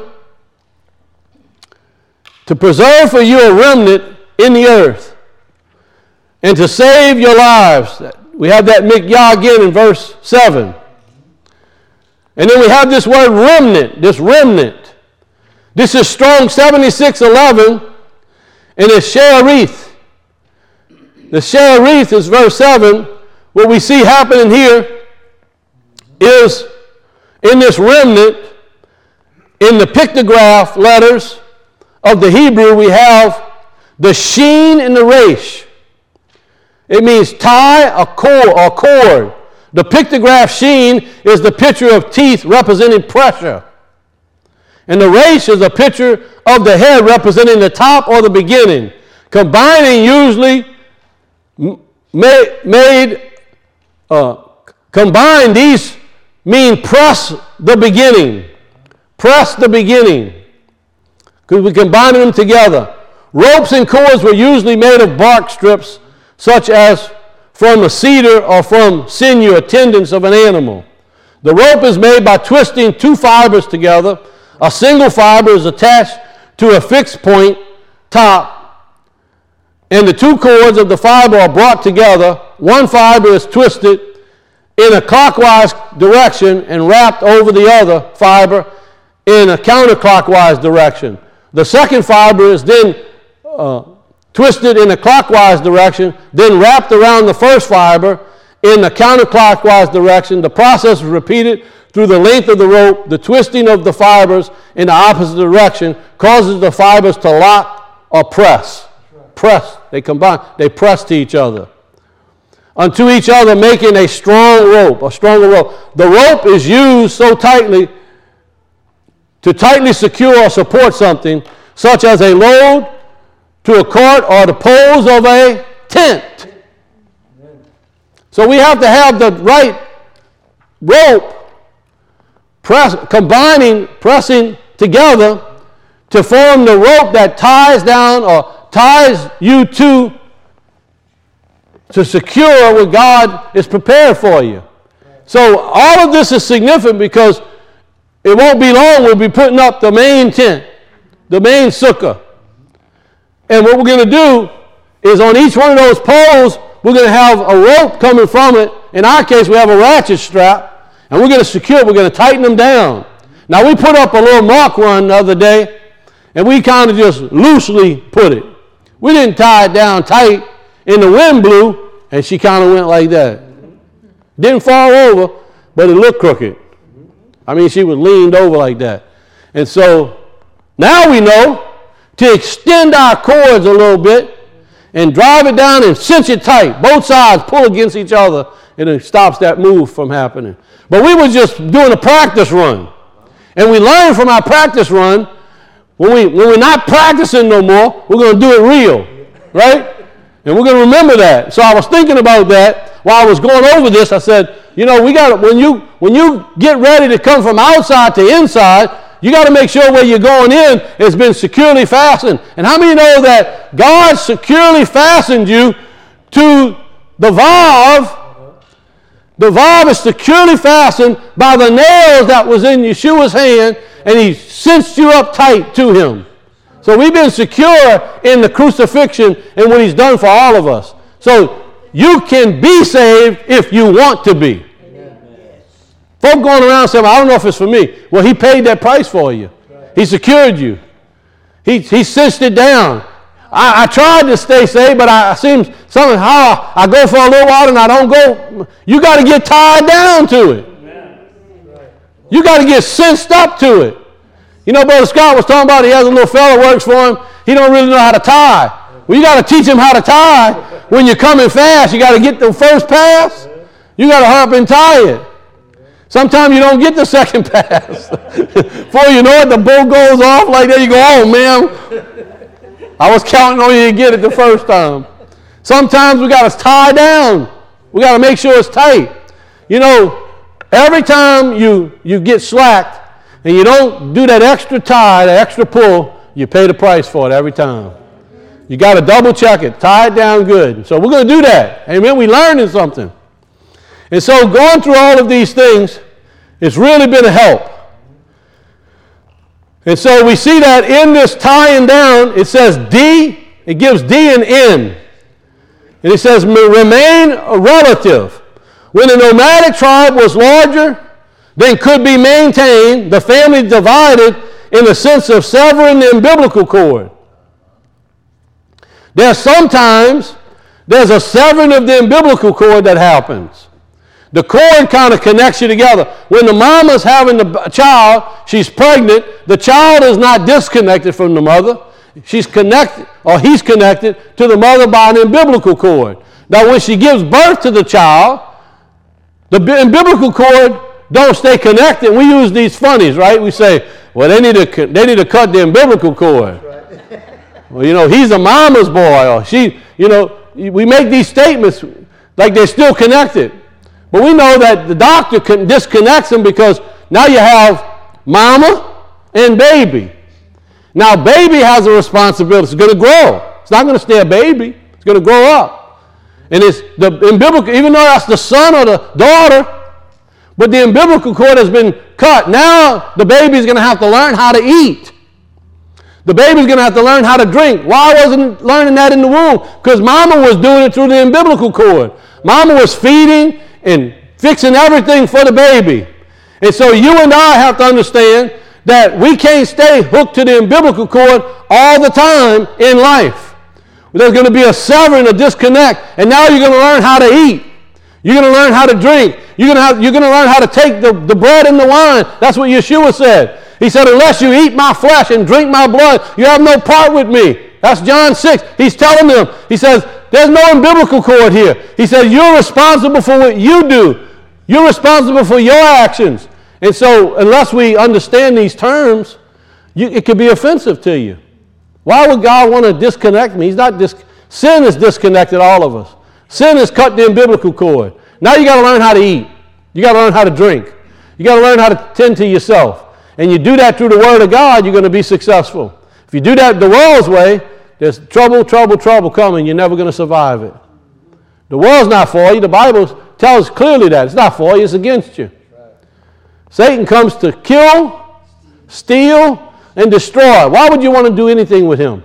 to preserve for you a remnant in the earth and to save your lives. We have that Mikyah again in verse seven. And then we have this word remnant, this remnant. This is Strong seventy-six eleven, and it's She'arith. The She'arith is verse seven. What we see happening here is in this remnant, in the pictograph letters of the Hebrew, we have the sheen and the resh. It means tie a cord or cord. The pictograph sheen is the picture of teeth representing pressure. And the resh is a picture of the head representing the top or the beginning. Combining usually made, made uh, combine these mean press the beginning. Press the beginning. Because we combine them together. Ropes and cords were usually made of bark strips, such as from a cedar or from sinew or tendons of an animal. The rope is made by twisting two fibers together. A single fiber is attached to a fixed point top, and the two cords of the fiber are brought together. One fiber is twisted in a clockwise direction and wrapped over the other fiber in a counterclockwise direction. The second fiber is then uh, twisted in a clockwise direction, then wrapped around the first fiber in the counterclockwise direction. The process is repeated through the length of the rope. The twisting of the fibers in the opposite direction causes the fibers to lock or press. Press. They combine. They press to each other. Unto each other, making a strong rope, a stronger rope. The rope is used so tightly to tightly secure or support something, such as a load to a cart or the poles of a tent. So we have to have the right rope press, combining, pressing together to form the rope that ties down or ties you to to secure what God is prepared for you. So all of this is significant because it won't be long we'll be putting up the main tent, the main sukkah. And what we're going to do is on each one of those poles, we're going to have a rope coming from it. In our case, we have a ratchet strap, and we're going to secure it. We're going to tighten them down. Now, we put up a little mock run the other day, and we kind of just loosely put it. We didn't tie it down tight. And the wind blew, and she kind of went like that. Didn't fall over, but it looked crooked. I mean, she was leaned over like that. And so now we know to extend our cords a little bit and drive it down and cinch it tight. Both sides pull against each other, and it stops that move from happening. But we were just doing a practice run. And we learned from our practice run, when, we, when we're not practicing no more, we're going to do it real, right? And we're going to remember that. So I was thinking about that while I was going over this. I said, you know, we got when you when you get ready to come from outside to inside, you got to make sure where you're going in has been securely fastened. And how many know that God securely fastened you to the valve? The valve is securely fastened by the nails that was in Yeshua's hand, and he cinched you up tight to him. So we've been secure in the crucifixion and what he's done for all of us. So you can be saved if you want to be. Amen. Folk going around saying, I don't know if it's for me. Well, he paid that price for you. He secured you. He, he cinched it down. I, I tried to stay saved, but I, I seem somehow I go for a little while and I don't go. You got to get tied down to it. You got to get cinched up to it. You know, Brother Scott was talking about he has a little fellow works for him. He don't really know how to tie. Well, you got to teach him how to tie. When you're coming fast, you got to get the first pass. You got to hop and tie it. Sometimes you don't get the second pass. Before you know it, the bow goes off like that. You go, oh, man. I was counting on you to get it the first time. Sometimes we got to tie down. We got to make sure it's tight. You know, every time you, you get slacked, and you don't do that extra tie, that extra pull, you pay the price for it every time. You got to double check it, tie it down good. So we're going to do that. Amen. We're learning something. And so going through all of these things, it's really been a help. And so we see that in this tying down, it says D, it gives D an N. And it says remain a relative. When the nomadic tribe was larger, then could be maintained, the family divided in the sense of severing the umbilical cord. There's sometimes, there's a severing of the umbilical cord that happens. The cord kind of connects you together. When the mama's having the child, she's pregnant, the child is not disconnected from the mother. She's connected, or he's connected to the mother by an umbilical cord. Now when she gives birth to the child, the umbilical cord don't stay connected. We use these funnies, right? We say, well, they need to they need to cut the umbilical cord. Right. Well, you know, he's a mama's boy, or she, you know, we make these statements like they're still connected. But we know that the doctor can disconnect them because now you have mama and baby. Now, baby has a responsibility. It's going to grow. It's not going to stay a baby. It's going to grow up. And it's the umbilical, even though that's the son or the daughter, but the umbilical cord has been cut. Now the baby's going to have to learn how to eat. The baby's going to have to learn how to drink. Why wasn't learning that in the womb? Because mama was doing it through the umbilical cord. Mama was feeding and fixing everything for the baby. And so you and I have to understand that we can't stay hooked to the umbilical cord all the time in life. There's going to be a severing, a disconnect, and now you're going to learn how to eat. You're going to learn how to drink. You're going to, have, you're going to learn how to take the, the bread and the wine. That's what Yeshua said. He said, unless you eat my flesh and drink my blood, you have no part with me. That's John six. He's telling them, he says, there's no umbilical cord here. He says, you're responsible for what you do. You're responsible for your actions. And so unless we understand these terms, you, it could be offensive to you. Why would God want to disconnect me? He's not dis- Sin has disconnected all of us. Sin has cut the umbilical cord. Now you got to learn how to eat. You got to learn how to drink. You got to learn how to tend to yourself. And you do that through the Word of God, you're going to be successful. If you do that the world's way, there's trouble, trouble, trouble coming. You're never going to survive it. The world's not for you. The Bible tells clearly that. It's not for you. It's against you. Satan comes to kill, steal, and destroy. Why would you want to do anything with him?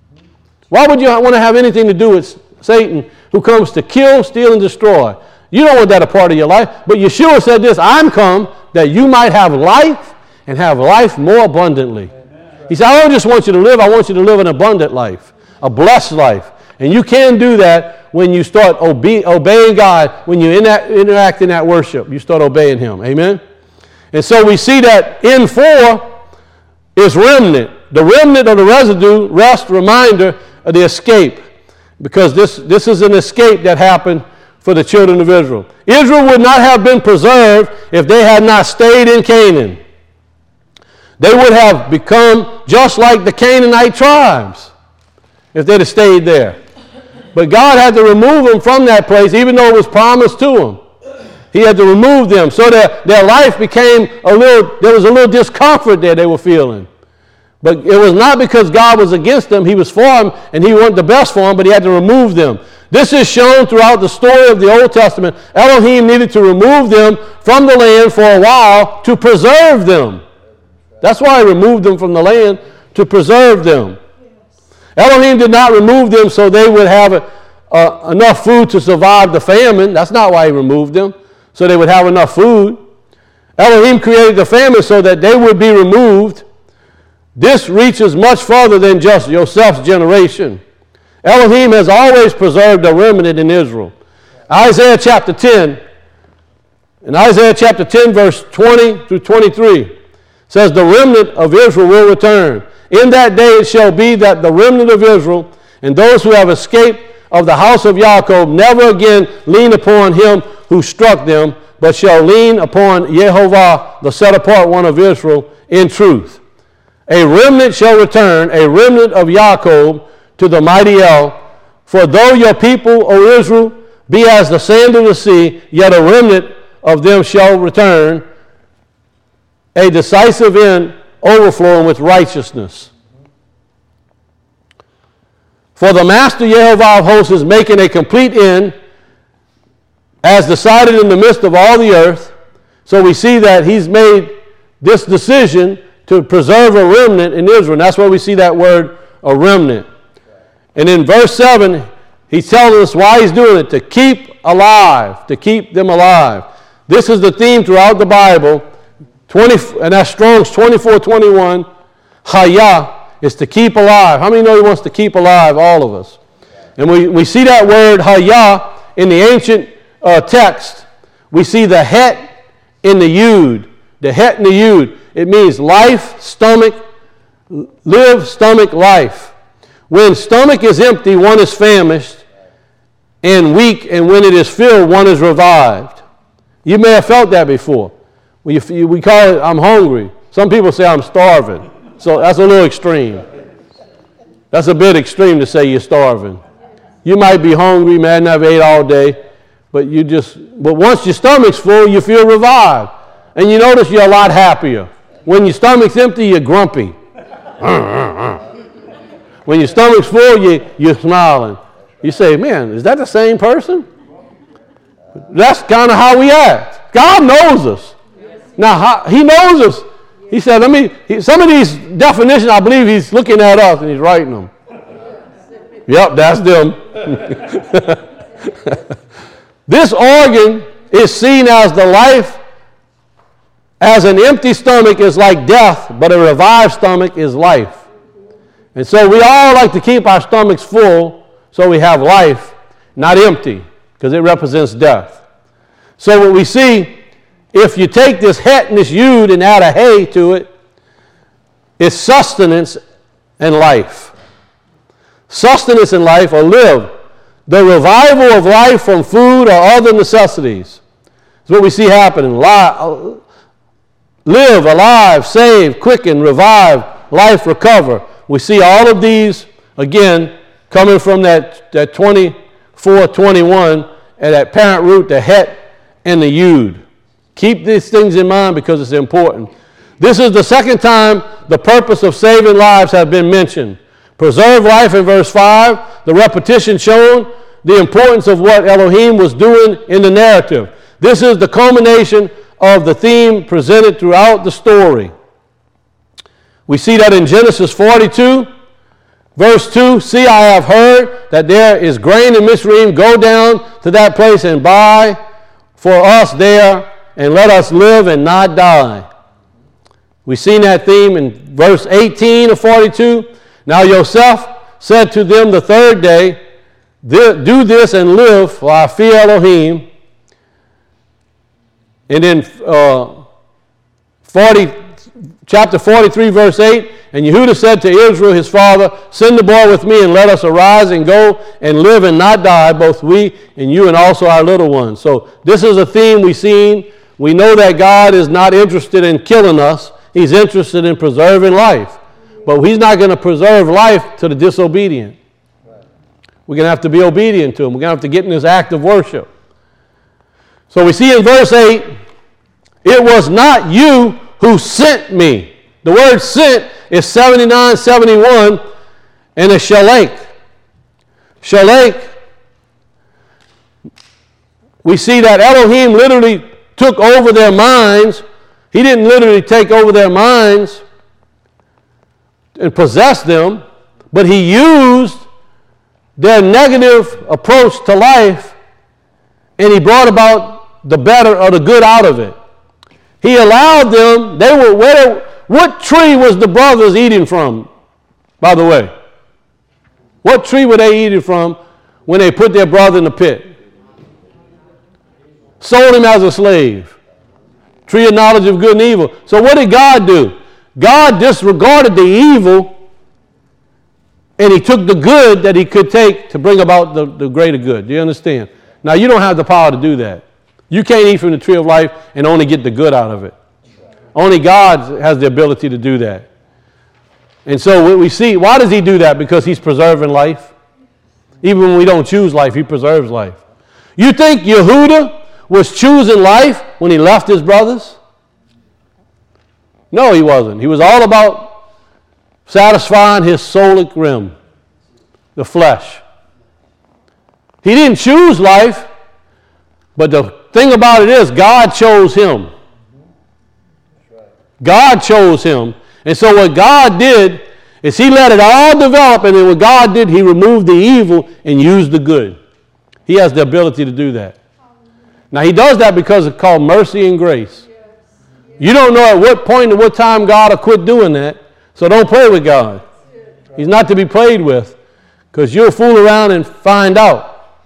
Why would you want to have anything to do with Satan, who comes to kill, steal, and destroy? You don't want that a part of your life. But Yeshua said this, I'm come that you might have life and have life more abundantly. Amen. He said, I don't just want you to live, I want you to live an abundant life, a blessed life. And you can do that when you start obe- obeying God, when you ina- interact in that worship. You start obeying him. Amen? And so we see that in four is remnant. The remnant of the residue, rest, reminder of the escape. Because this, this is an escape that happened for the children of Israel. Israel would not have been preserved if they had not stayed in Canaan. They would have become just like the Canaanite tribes if they'd have stayed there. But God had to remove them from that place, even though it was promised to them. He had to remove them so that their life became a little, there was a little discomfort there they were feeling. But it was not because God was against them. He was for them, and he wanted the best for them, but he had to remove them. This is shown throughout the story of the Old Testament. Elohim needed to remove them from the land for a while to preserve them. That's why he removed them from the land, to preserve them. Elohim did not remove them so they would have a, uh, enough food to survive the famine. That's not why he removed them, so they would have enough food. Elohim created the famine so that they would be removed. This reaches much further than just Joseph's generation. Elohim has always preserved a remnant in Israel. Isaiah chapter ten, in Isaiah chapter ten, verse twenty through twenty-three, says, the remnant of Israel will return. In that day it shall be that the remnant of Israel and those who have escaped of the house of Jacob never again lean upon him who struck them, but shall lean upon Yehovah, the set-apart one of Israel, in truth. A remnant shall return, a remnant of Jacob, to the mighty El. For though your people, O Israel, be as the sand of the sea, yet a remnant of them shall return, a decisive end overflowing with righteousness. For the Master Yehovah of hosts is making a complete end, as decided in the midst of all the earth. So we see that he's made this decision to preserve a remnant in Israel. And that's where we see that word, a remnant. And in verse seven, he's telling us why he's doing it, to keep alive, to keep them alive. This is the theme throughout the Bible. twenty, and that's Strong's twenty-four twenty-one. Hayah is to keep alive. How many know he wants to keep alive? All of us. And we, we see that word Hayah in the ancient uh, text. We see the het in the yud. The het and the yud. It means life, stomach, live, stomach, life. When stomach is empty, one is famished and weak, and when it is filled, one is revived. You may have felt that before. We, we call it, I'm hungry. Some people say I'm starving. So that's a little extreme. That's a bit extreme to say you're starving. You might be hungry, man, never ate all day, but you just, but once your stomach's full, you feel revived. And you notice you're a lot happier. When your stomach's empty, you're grumpy. When your stomach's full, you, you're smiling. You say, man, is that the same person? That's kind of how we act. God knows us. Now, how, he knows us. He said, let me, he, some of these definitions, I believe he's looking at us and he's writing them. Yep, that's them. This organ is seen as the life As an empty stomach is like death, but a revived stomach is life. And so we all like to keep our stomachs full so we have life, not empty, because it represents death. So what we see, if you take this het and this yud and add a hay to it, it's sustenance and life. Sustenance and life, or live. The revival of life from food or other necessities. That's what we see happening. Live, live, alive, save, quicken, revive, life, recover. We see all of these, again, coming from that, that twenty-four twenty-one, and that parent root, the het and the yud. Keep these things in mind because it's important. This is the second time the purpose of saving lives has been mentioned. Preserve life in verse five, the repetition shown, the importance of what Elohim was doing in the narrative. This is the culmination of the theme presented throughout the story. We see that in Genesis forty-two, verse two, see, I have heard that there is grain in Mizraim. Go down to that place and buy for us there, and let us live and not die. We've seen that theme in verse eighteen of forty-two. Now Yosef said to them the third day, do this and live, for I fear Elohim. And then uh, forty, chapter forty-three, verse eight, and Yehudah said to Israel, his father, send the boy with me and let us arise and go and live and not die, both we and you and also our little ones. So this is a theme we've seen. We know that God is not interested in killing us. He's interested in preserving life. But he's not going to preserve life to the disobedient. We're going to have to be obedient to him. We're going to have to get in this act of worship. So we see in verse eight, it was not you who sent me. The word sent is seventy-nine seventy-one, and a shalek. Shalek, we see that Elohim literally took over their minds. He didn't literally take over their minds and possess them, but he used their negative approach to life, and he brought about the better or the good out of it. He allowed them, they were, where, what tree was the brothers eating from, by the way? What tree were they eating from when they put their brother in the pit? Sold him as a slave. Tree of knowledge of good and evil. So what did God do? God disregarded the evil, and he took the good that he could take to bring about the, the greater good. Do you understand? Now, you don't have the power to do that. You can't eat from the tree of life and only get the good out of it. Only God has the ability to do that. And so what we see, why does he do that? Because he's preserving life. Even when we don't choose life, he preserves life. You think Yehudah was choosing life when he left his brothers? No, he wasn't. He was all about satisfying his soulic rim, the flesh. He didn't choose life, but the thing about it is God chose him. God chose him. And so what God did is he let it all develop, and then what God did, he removed the evil and used the good. He has the ability to do that. Now, he does that because it's called mercy and grace. You don't know at what point and what time God will quit doing that, so don't play with God. He's not to be played with, because you'll fool around and find out.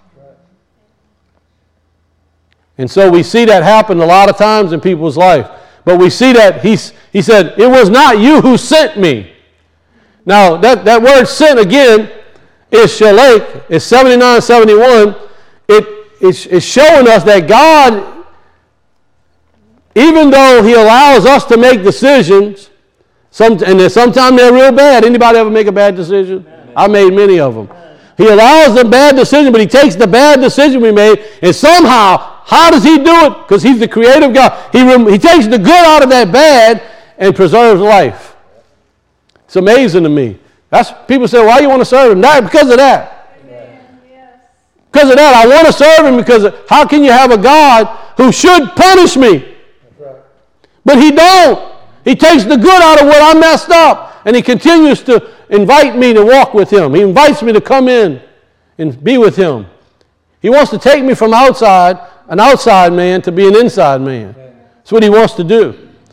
And so we see that happen a lot of times in people's life. But we see that he's, he said, it was not you who sent me. Now, that, that word sent again is shalek, it's seventy-nine seventy-one. It It's, it's showing us that God, even though he allows us to make decisions, some, and sometimes they're real bad. Anybody ever make a bad decision? Amen. I made many of them. He allows the bad decision, but he takes the bad decision we made, and somehow, how does he do it? Because he's the creative God. He, rem- he takes the good out of that bad and preserves life. It's amazing to me. That's, people say, why do you want to serve him? Not because of that. Because of that, I want to serve him, because of, how can you have a God who should punish me? Right. But he don't. He takes the good out of what I messed up, and he continues to invite me to walk with him. He invites me to come in and be with him. He wants to take me from outside, an outside man, to be an inside man. That's what he wants to do.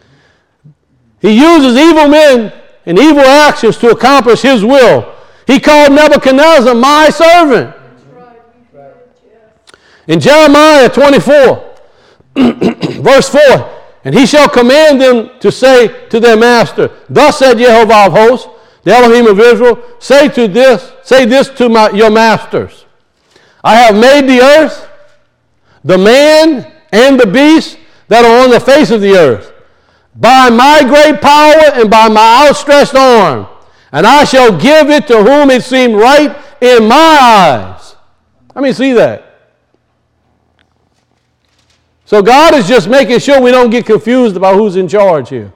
He uses evil men and evil actions to accomplish his will. He called Nebuchadnezzar my servant. In Jeremiah twenty-four, verse four, and he shall command them to say to their master, thus said Jehovah of hosts, the Elohim of Israel, say to this, say this to my, your masters. I have made the earth, the man and the beast that are on the face of the earth, by my great power and by my outstretched arm, and I shall give it to whom it seemed right in my eyes. Let me see that. So God is just making sure we don't get confused about who's in charge here.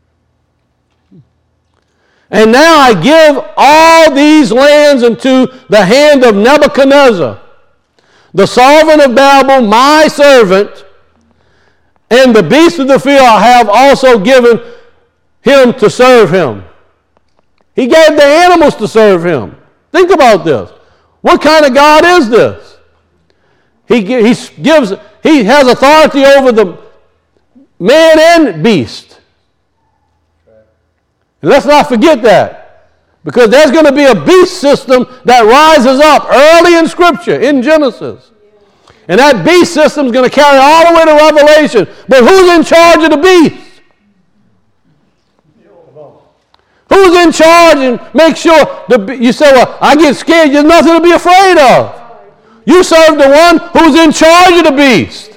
And now I give all these lands into the hand of Nebuchadnezzar, the sovereign of Babel, my servant, and the beasts of the field I have also given him to serve him. He gave the animals to serve him. Think about this. What kind of God is this? He, he gives, he has authority over the man and beast. And let's not forget that, because there's going to be a beast system that rises up early in Scripture, in Genesis. And that beast system is going to carry all the way to Revelation. But who's in charge of the beast? Who's in charge and make sure, the, you say, well, I get scared. There's nothing to be afraid of. You serve the one who's in charge of the beast.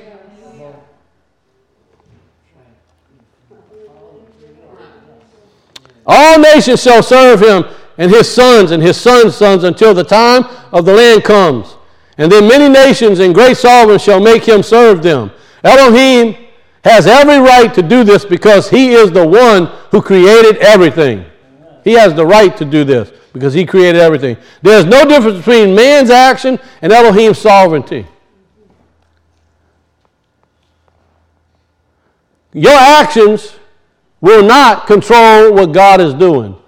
All nations shall serve him and his sons and his sons' sons until the time of the land comes. And then many nations and great sovereigns shall make him serve them. Elohim has every right to do this because he is the one who created everything. He has the right to do this because he created everything. There's no difference between man's action and Elohim's sovereignty. Your actions will not control what God is doing.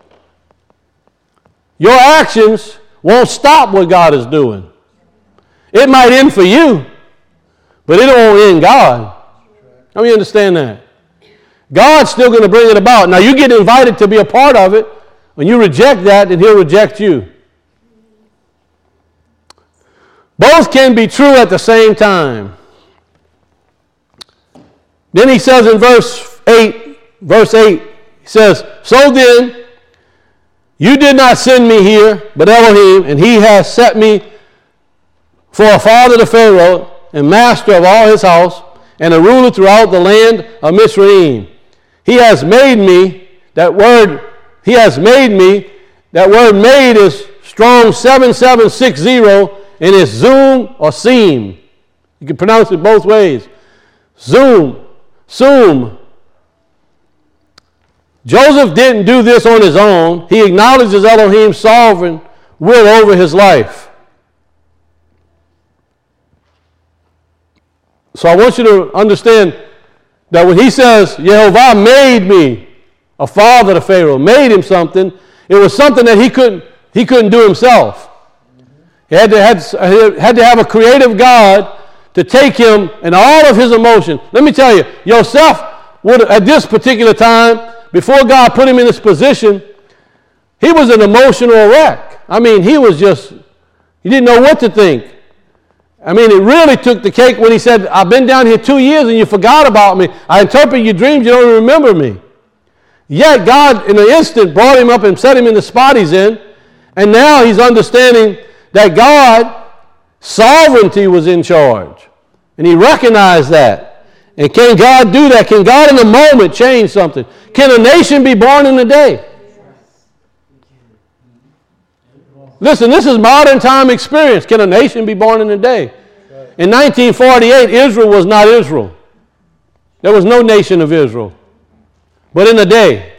Your actions won't stop what God is doing. It might end for you, but it won't end God. Let me understand that. God's still going to bring it about. Now, you get invited to be a part of it. When you reject that, then he'll reject you. Both can be true at the same time. Then he says in verse eight, verse eight, he says, so then, you did not send me here, but Elohim, and he has set me for a father to Pharaoh, and master of all his house, and a ruler throughout the land of Mizraim. He has made me, that word, he has made me, that word made is strong seven seven six zero, and it's zoom or seem. You can pronounce it both ways. Zoom, zoom. Joseph didn't do this on his own. He acknowledges Elohim's sovereign will over his life. So I want you to understand that when he says, Jehovah made me a father to Pharaoh, made him something, it was something that he couldn't, he couldn't do himself. He had to, had, had to have a creative God to take him and all of his emotion. Let me tell you, Joseph would, at this particular time, before God put him in this position, he was an emotional wreck. I mean, he was just, he didn't know what to think. I mean, it really took the cake when he said, I've been down here two years and you forgot about me. I interpret your dreams, you don't remember me. Yet God, in an instant, brought him up and set him in the spot he's in. And now he's understanding that God, sovereignty was in charge. And he recognized that. And can God do that? Can God in a moment change something? Can a nation be born in a day? Listen, this is modern time experience. Can a nation be born in a day? In nineteen forty-eight, Israel was not Israel. There was no nation of Israel. But in a day,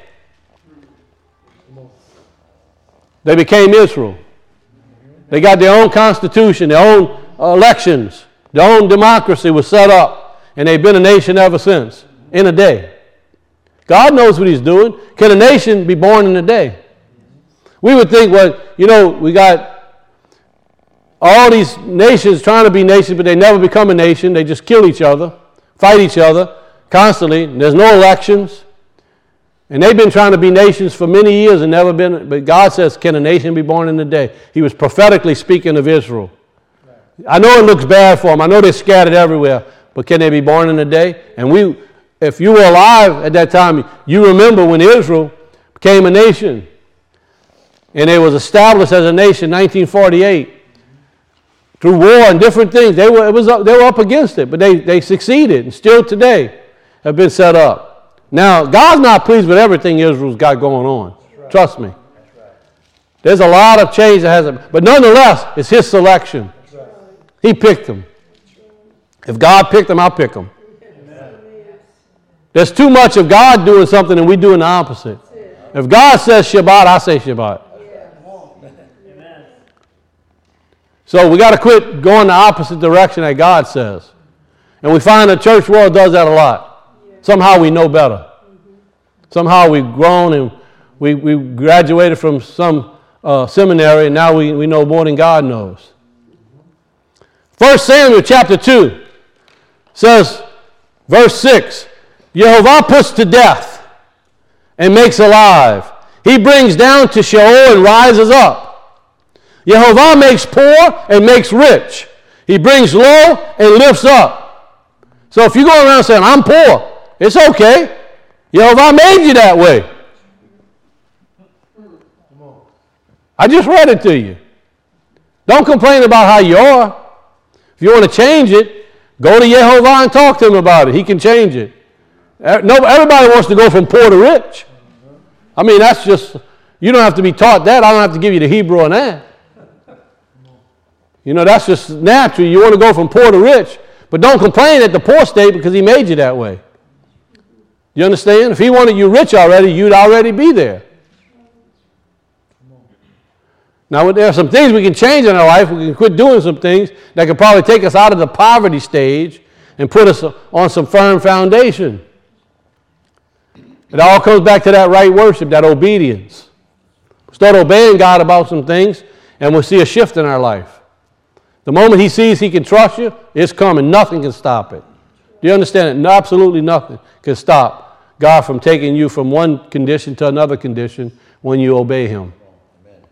they became Israel. They got their own constitution, their own elections, their own democracy was set up, and they've been a nation ever since, in a day. God knows what he's doing. Can a nation be born in a day? We would think, well, you know, we got all these nations trying to be nations, but they never become a nation. They just kill each other, fight each other constantly. There's no elections. And they've been trying to be nations for many years and never been, but God says, can a nation be born in a day? He was prophetically speaking of Israel. I know it looks bad for them. I know they're scattered everywhere, but can they be born in a day? And we, if you were alive at that time, you remember when Israel became a nation and it was established as a nation in nineteen forty-eight through war and different things. They were, it was up, they were up against it, but they, they succeeded and still today have been set up. Now, God's not pleased with everything Israel's got going on. Right. Trust me. Right. There's a lot of change that hasn't, but nonetheless, it's his selection. Right. He picked them. If God picked them, I'll pick them. Amen. There's too much of God doing something and we doing the opposite. If God says Shabbat, I say Shabbat. Amen. So we got to quit going the opposite direction that God says. And we find the church world does that a lot. Somehow we know better. Mm-hmm. Somehow we've grown and we, we graduated from some uh, seminary and now we, we know more than God knows. First Samuel chapter two says, verse six, Yehovah puts to death and makes alive. He brings down to Sheol and rises up. Yehovah makes poor and makes rich. He brings low and lifts up. So if you go around saying, I'm poor, it's okay. Yehovah made you that way. I just read it to you. Don't complain about how you are. If you want to change it, go to Yehovah and talk to him about it. He can change it. No, everybody wants to go from poor to rich. I mean, that's just, you don't have to be taught that. I don't have to give you the Hebrew on that. You know, that's just natural. You want to go from poor to rich. But don't complain at the poor state because he made you that way. You understand? If he wanted you rich already, you'd already be there. Now, there are some things we can change in our life. We can quit doing some things that could probably take us out of the poverty stage and put us on some firm foundation. It all comes back to that right worship, that obedience. Start obeying God about some things, and we'll see a shift in our life. The moment he sees he can trust you, it's coming. Nothing can stop it. Do you understand it? No, absolutely nothing can stop God from taking you from one condition to another condition when you obey him. Amen.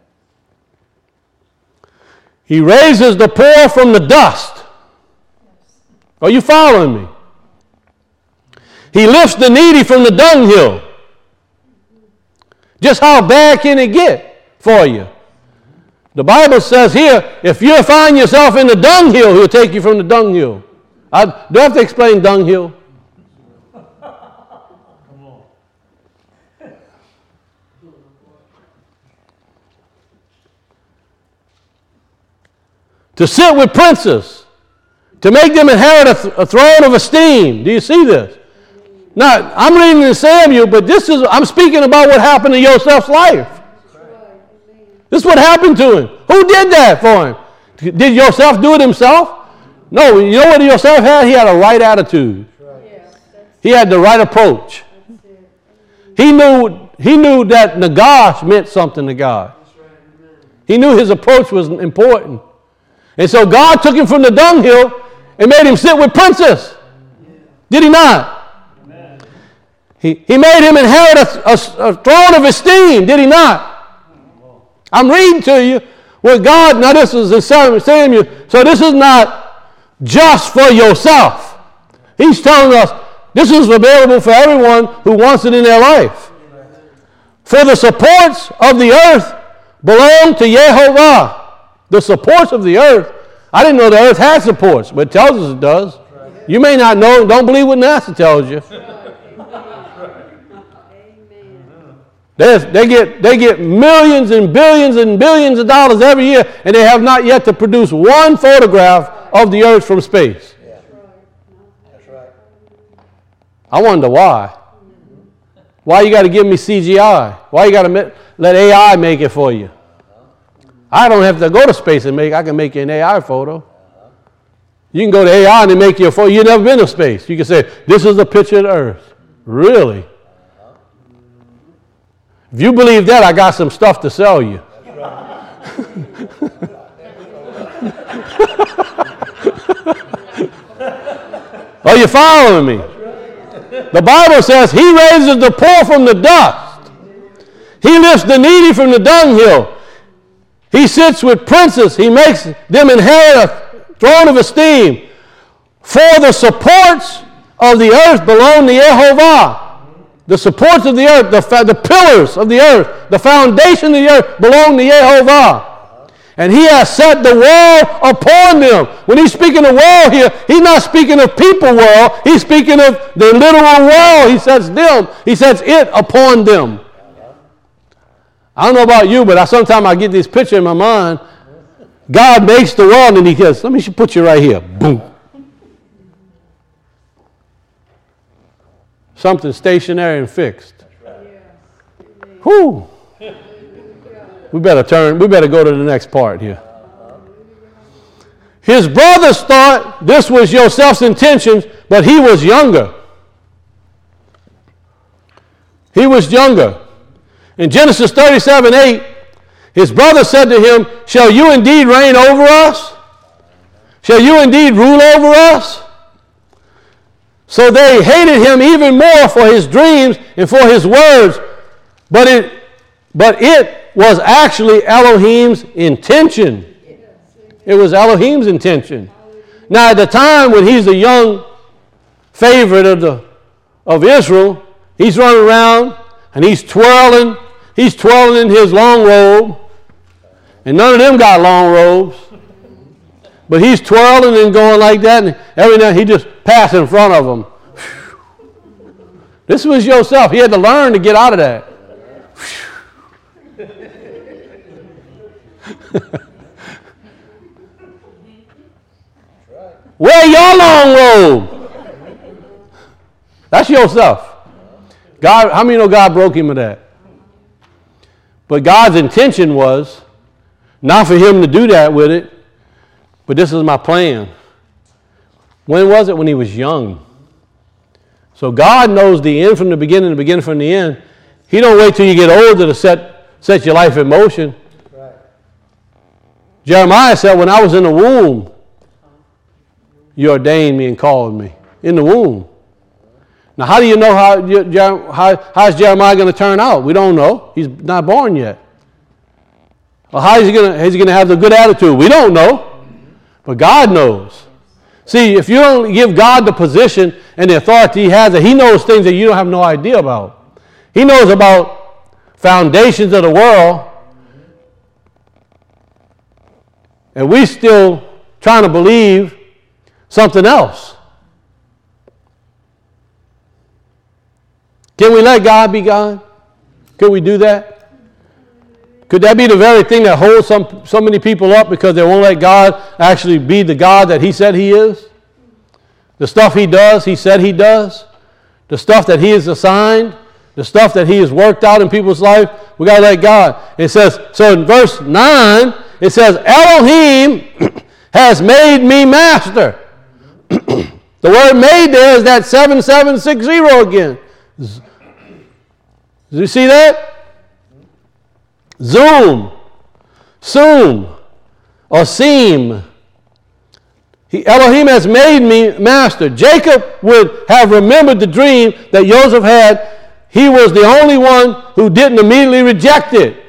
He raises the poor from the dust. Are you following me? He lifts the needy from the dunghill. Just how bad can it get for you? The Bible says here, if you find yourself in the dunghill, he'll take you from the dunghill. I, do I have to explain dunghill? To sit with princes, to make them inherit a, th- a throne of esteem. Do you see this? Now, I'm reading in Samuel, but this is, I'm speaking about what happened in Joseph's life. This is what happened to him. Who did that for him? Did Joseph do it himself? No, you know what Joseph had? He had a right attitude. He had the right approach. He knew, he knew that Nagash meant something to God. He knew his approach was important. And so God took him from the dunghill and made him sit with princes. Did he not? Amen. He, he made him inherit a, a, a throne of esteem. Did he not? I'm reading to you what God, now this is in Samuel, so this is not just for yourself. He's telling us this is available for everyone who wants it in their life. For the supports of the earth belong to Yehovah. The supports of the earth. I didn't know the earth had supports, but it tells us it does. You may not know, don't believe what NASA tells you. There's, they get they get millions and billions and billions of dollars every year, and they have not yet to produce one photograph of the earth from space. Yeah. That's right. I wonder why. Why you got to give me C G I? Why you got to let A I make it for you? I don't have to go to space and make, I can make you an A I photo. You can go to A I and they make you a photo. You've never been to space. You can say, this is a picture of the earth. Really? If you believe that, I got some stuff to sell you. Are you following me? The Bible says he raises the poor from the dust. He lifts the needy from the dunghill. He sits with princes. He makes them inherit a throne of esteem. For the supports of the earth belong to Yehovah. The supports of the earth, the, fa- the pillars of the earth, the foundation of the earth belong to Yehovah. And he has set the world upon them. When he's speaking of world here, he's not speaking of people world. He's speaking of the literal world. He sets them, he sets it upon them. I don't know about you, but I, sometimes I get this picture in my mind. God makes the world and he says, let me put you right here. Boom. Something stationary and fixed. Whew. We better turn, we better go to the next part here. His brothers thought this was Joseph's intentions, but he was younger. He was younger. In Genesis thirty-seven eight, his brother said to him, shall you indeed reign over us? Shall you indeed rule over us? So they hated him even more for his dreams and for his words. But it, but it was actually Elohim's intention. It was Elohim's intention. Now at the time when he's a young favorite of, the, of Israel, he's running around and he's twirling. He's twirling in his long robe. And none of them got long robes. But he's twirling and going like that, and every now he just passed in front of them. This was Joseph. He had to learn to get out of that. Wear your long robe. That's Joseph. God, how many know God broke him of that? But God's intention was not for him to do that with it. But this is my plan. When was it? When he was young. So God knows the end from the beginning, the beginning from the end. He don't wait till you get older to set, set your life in motion. Right. Jeremiah said, when I was in the womb, you ordained me and called me. In the womb. Now, how do you know how, how how's Jeremiah going to turn out? We don't know. He's not born yet. Well, how is he going to, is he going to have the good attitude? We don't know. But God knows. See, if you don't give God the position and the authority he has, he knows things that you don't have no idea about. He knows about foundations of the world. And we still trying to believe something else. Can we let God be God? Could we do that? Could that be the very thing that holds some, so many people up because they won't let God actually be the God that he said he is? The stuff he does, he said he does. The stuff that he has assigned, the stuff that he has worked out in people's life, we got to let God. It says, so in verse nine, it says, Elohim has made me master. The word made there is that seven seven six zero again. Do you see that? Zoom, Zoom, or Seem. He, Elohim has made me master. Jacob would have remembered the dream that Joseph had. He was the only one who didn't immediately reject it.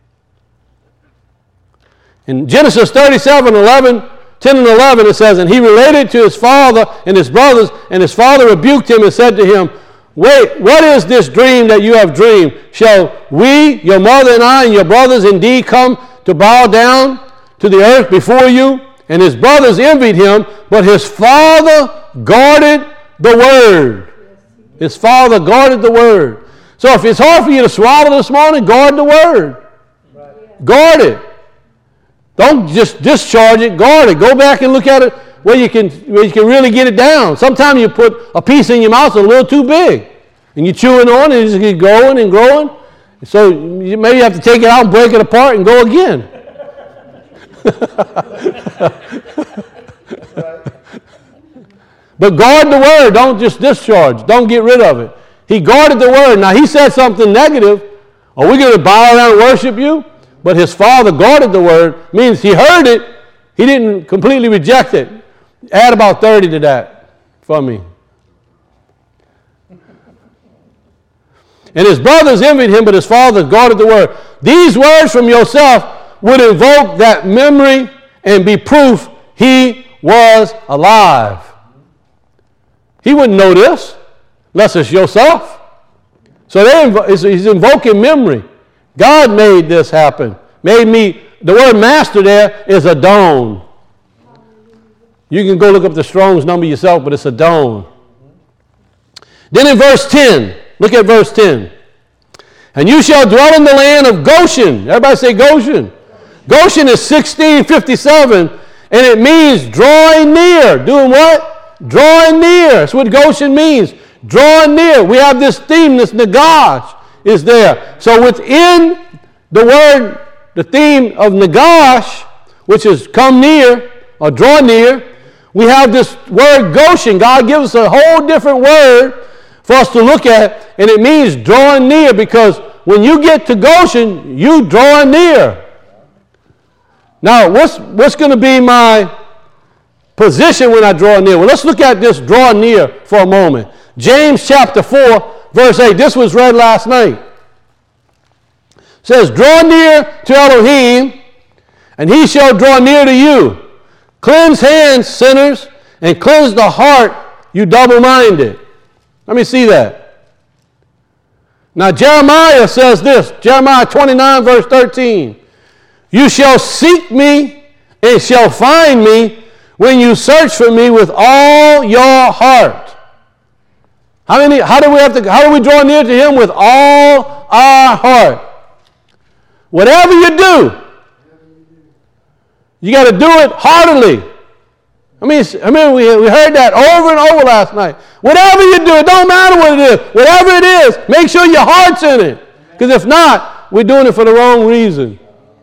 In Genesis thirty-seven, eleven, ten and eleven, it says, and he related to his father and his brothers, and his father rebuked him and said to him, wait, what is this dream that you have dreamed? Shall we, your mother and I, and your brothers indeed come to bow down to the earth before you? And his brothers envied him, but his father guarded the word. His father guarded the word. So if it's hard for you to swallow this morning, guard the word. Guard it. Don't just discharge it, guard it. Go back and look at it where you can where you can really get it down. Sometimes you put a piece in your mouth that's a little too big. And you're chewing on it, and it's just growing and growing. So you maybe have to take it out and break it apart and go again. But guard the word. Don't just discharge. Don't get rid of it. He guarded the word. Now he said something negative. Are we going to bow down and worship you? But his father guarded the word. Means he heard it. He didn't completely reject it. Add about thirty to that for me. And his brothers envied him, but his father guarded the word. These words from Yosef would invoke that memory and be proof he was alive. He wouldn't know this unless it's Yosef. So they, he's invoking memory. God made this happen. Made me, the word master there is Adon. You can go look up the Strong's number yourself, but it's Adon. Then in verse ten, look at verse ten. And you shall dwell in the land of Goshen. Everybody say Goshen. Goshen is sixteen fifty-seven, and it means drawing near. Doing what? Drawing near. That's what Goshen means. Drawing near. We have this theme, this Nagash is there. So within the word, the theme of Nagash, which is come near or draw near, we have this word Goshen. God gives us a whole different word for us to look at, and it means drawing near, because when you get to Goshen, you draw near. Now, what's, what's going to be my position when I draw near? Well, let's look at this draw near for a moment. James chapter four, verse eight. This was read last night. It says, draw near to Elohim, and he shall draw near to you. Cleanse hands, sinners, and cleanse the heart, you double-minded. Let me see that. Now Jeremiah says this, Jeremiah twenty-nine, verse thirteen. You shall seek me and shall find me when you search for me with all your heart. How many, how do we have to, how do we draw near to him? With all our heart. Whatever you do, you got to do it heartily. I mean, I mean, we, we heard that over and over last night. Whatever you do, it don't matter what it is. Whatever it is, make sure your heart's in it. Because if not, we're doing it for the wrong reason.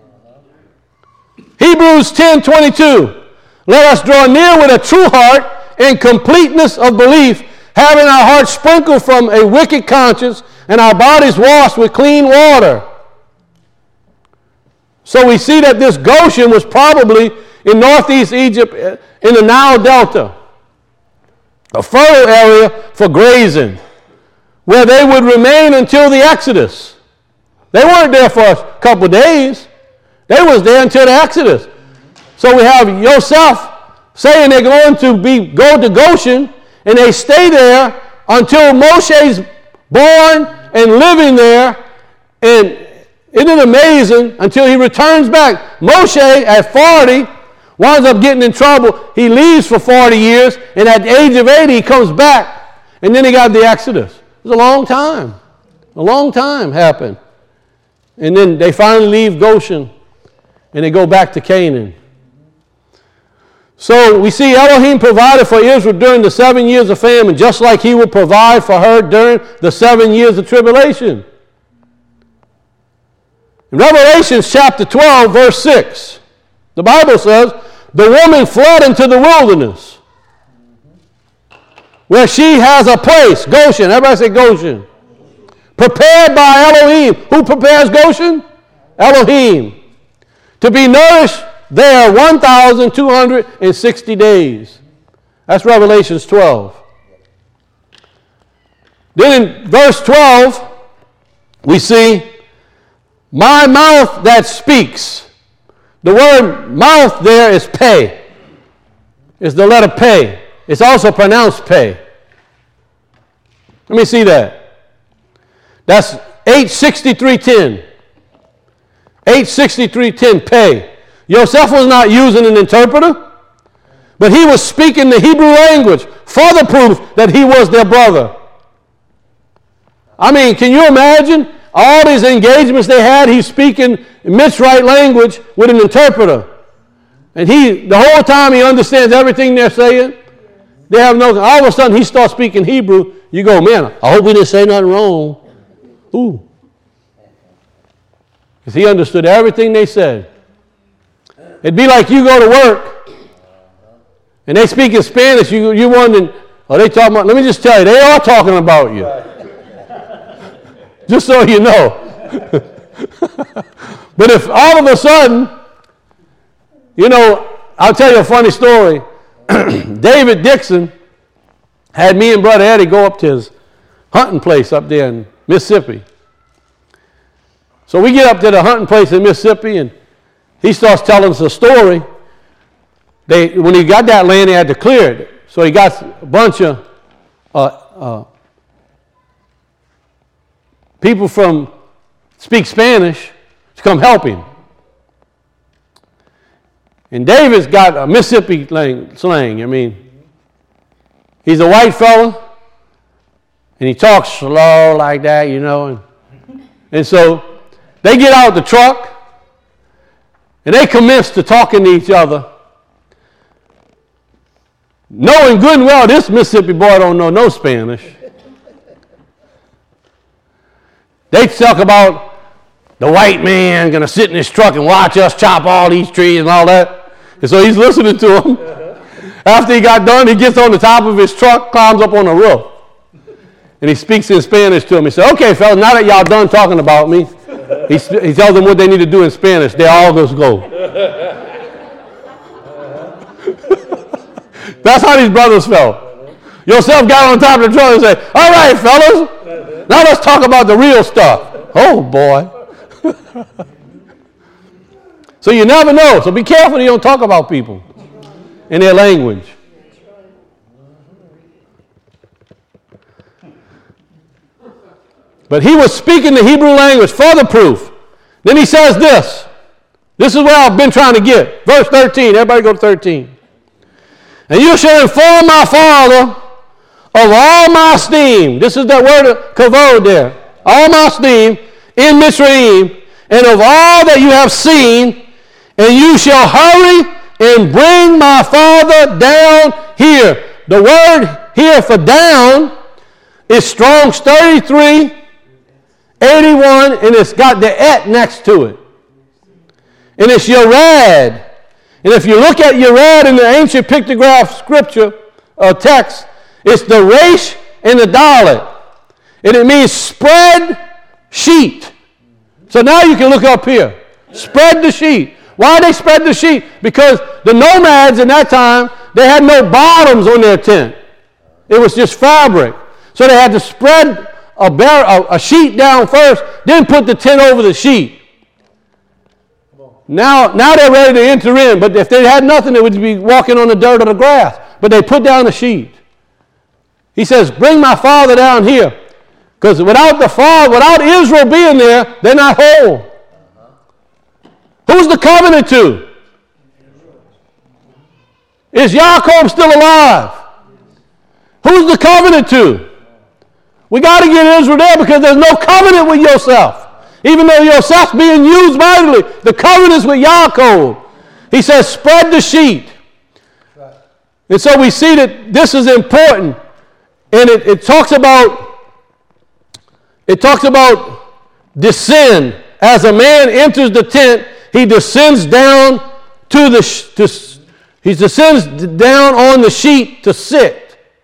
Hebrews ten twenty-two. Let us draw near with a true heart and completeness of belief, having our hearts sprinkled from a wicked conscience and our bodies washed with clean water. So we see that this Goshen was probably in northeast Egypt in the Nile Delta, a fertile area for grazing, where they would remain until the Exodus. They weren't there for a couple of days. They was there until the Exodus. So we have Yosef saying they're going to be go to Goshen, and they stay there until Moshe's born and living there. And isn't it amazing? Until he returns back. Moshe at forty winds up getting in trouble. He leaves for forty years, and at the age of eighty, he comes back. And then he got the Exodus. It was a long time. A long time happened. And then they finally leave Goshen, and they go back to Canaan. So we see Elohim provided for Israel during the seven years of famine, just like he will provide for her during the seven years of tribulation. In Revelation chapter twelve, verse six, the Bible says, the woman fled into the wilderness, where she has a place, Goshen. Everybody say Goshen. Prepared by Elohim. Who prepares Goshen? Elohim. To be nourished there one thousand two hundred sixty days. That's Revelation twelve. Then in verse twelve, we see, my mouth that speaks. The word mouth there is pay. It's the letter pay. It's also pronounced pay. Let me see that. That's H sixty-three ten. H sixty-three ten, pay. Yosef was not using an interpreter, but he was speaking the Hebrew language for the proof that he was their brother. I mean, can you imagine all these engagements they had? He's speaking Mitzrayite language with an interpreter. And he, the whole time he understands everything they're saying. They have no, all of a sudden he starts speaking Hebrew. You go, man, I hope we didn't say nothing wrong. Ooh. Because he understood everything they said. It'd be like you go to work and they speak in Spanish. You, you wondering, are they talking about, let me just tell you, they are talking about you. Just so you know. But if all of a sudden, you know, I'll tell you a funny story. David Dixon had me and Brother Eddie go up to his hunting place up there in Mississippi. So we get up to the hunting place in Mississippi, and he starts telling us a story. They, when he got that land, he had to clear it. So he got a bunch of uh, uh, people from speak Spanish to come help him. And David's got a Mississippi slang. I mean, he's a white fella, and he talks slow like that, you know. And, and so they get out the truck, and they commence to talking to each other, knowing good and well this Mississippi boy don't know no Spanish. They talk about the white man going to sit in his truck and watch us chop all these trees and all that. And so he's listening to them. After he got done, he gets on the top of his truck, climbs up on the roof. And he speaks in Spanish to them. He said, okay, fellas, now that y'all done talking about me, he, he tells them what they need to do in Spanish. They all just go. That's how these brothers felt. Yourself got on top of the truck and said, all right, fellas, now let's talk about the real stuff. Oh, boy. So you never know. So be careful you don't talk about people in their language. But he was speaking the Hebrew language for the proof. Then he says this. This is where I've been trying to get. Verse thirteen. Everybody go to thirteen. And you shall inform my father of all my esteem. This is that word of kavod there. All my esteem in Mitzrayim, and of all that you have seen, and you shall hurry and bring my father down here. The word here for down is Strong's thirty-three eighty-one, and it's got the et next to it. And it's Yared. And if you look at Yared in the ancient pictograph scripture uh, text, it's the Resh and the Dalet. And it means spread sheet. So now you can look up here. Spread the sheet. Why they spread the sheet? Because the nomads in that time, they had no bottoms on their tent. It was just fabric. So they had to spread a, bar- a, a sheet down first, then put the tent over the sheet. Now, now they're ready to enter in, but if they had nothing, they would be walking on the dirt or the grass. But they put down a sheet. He says, bring my father down here. Because without the father, without Israel being there, they're not whole. Who's the covenant to? Is Yaakov still alive? Who's the covenant to? We got to get Israel there because there's no covenant with yourself. Even though yourself's being used mightily, the covenant's with Yaakov. He says, spread the sheet. And so we see that this is important. And it, it talks about, it talks about descend. As a man enters the tent, he descends down to the, to, he descends down on the sheet to sit.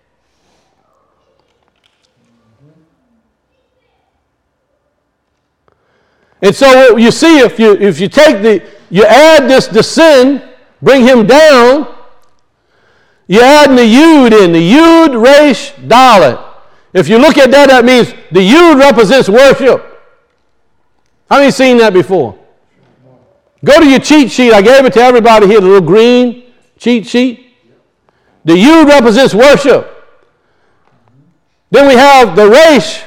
And so you see, if you if you take the, you add this descend, bring him down, you add the yud in, the yud, resh, dalet. If you look at that, that means the yud represents worship. How many seen that before? Go to your cheat sheet. I gave it to everybody here, the little green cheat sheet. The yud represents worship. Then we have the resh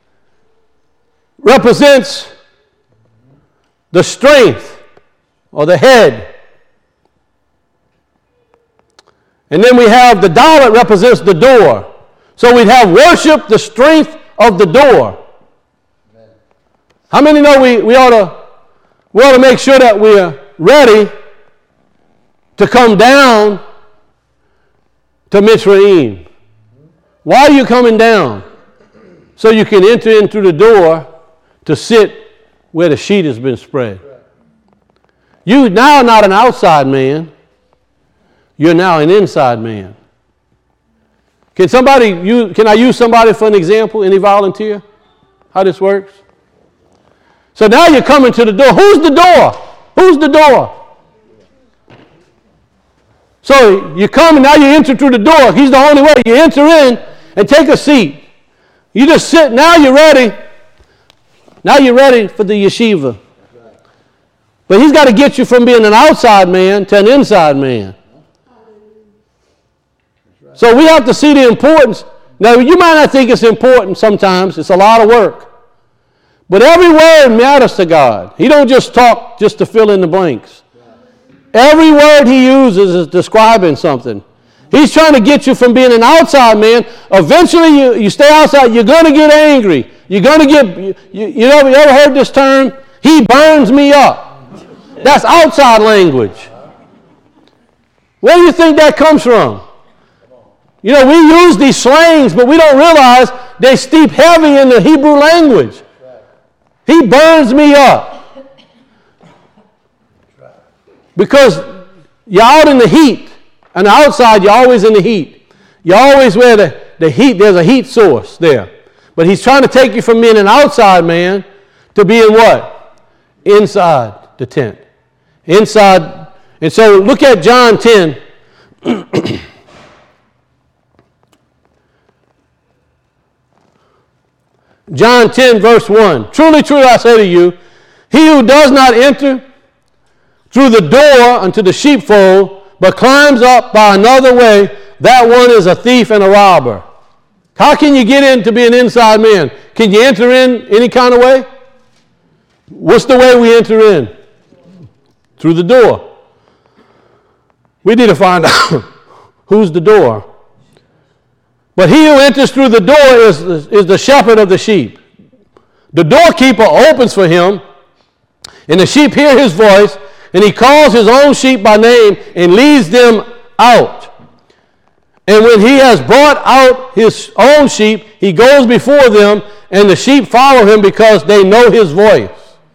represents the strength or the head. And then we have the dalet represents the door. So we'd have worship, the strength of the door. Amen. How many know we, we ought to we ought to make sure that we're ready to come down to Mitzrayim? Why are you coming down? So you can enter in through the door to sit where the sheet has been spread. You now are not an outside man. You're now an inside man. Can somebody, you, can I use somebody for an example? Any volunteer? How this works? So now you're coming to the door. Who's the door? Who's the door? So you come and now you enter through the door. He's the only way. You enter in and take a seat. You just sit. Now you're ready Now you're ready for the yeshiva. But he's got to get you from being an outside man to an inside man. So we have to see the importance. Now, you might not think it's important sometimes. It's a lot of work. But every word matters to God. He don't just talk just to fill in the blanks. Every word he uses is describing something. He's trying to get you from being an outside man. Eventually, you, you stay outside, you're going to get angry. You're going to get, you, you, you, ever, you ever heard this term? He burns me up. That's outside language. Where do you think that comes from? You know, we use these slangs, but we don't realize they steep heavy in the Hebrew language. He burns me up. Because you're out in the heat. On the outside, you're always in the heat. You're always where the, the heat, there's a heat source there. But he's trying to take you from being an outside man to being what? Inside the tent. Inside. And so look at John ten. John ten, verse one. Truly, truly, I say to you, he who does not enter through the door unto the sheepfold, but climbs up by another way, that one is a thief and a robber. How can you get in to be an inside man? Can you enter in any kind of way? What's the way we enter in? Through the door. We need to find out who's the door. But he who enters through the door is, is the shepherd of the sheep. The doorkeeper opens for him, and the sheep hear his voice, and he calls his own sheep by name and leads them out. And when he has brought out his own sheep, he goes before them, and the sheep follow him because they know his voice.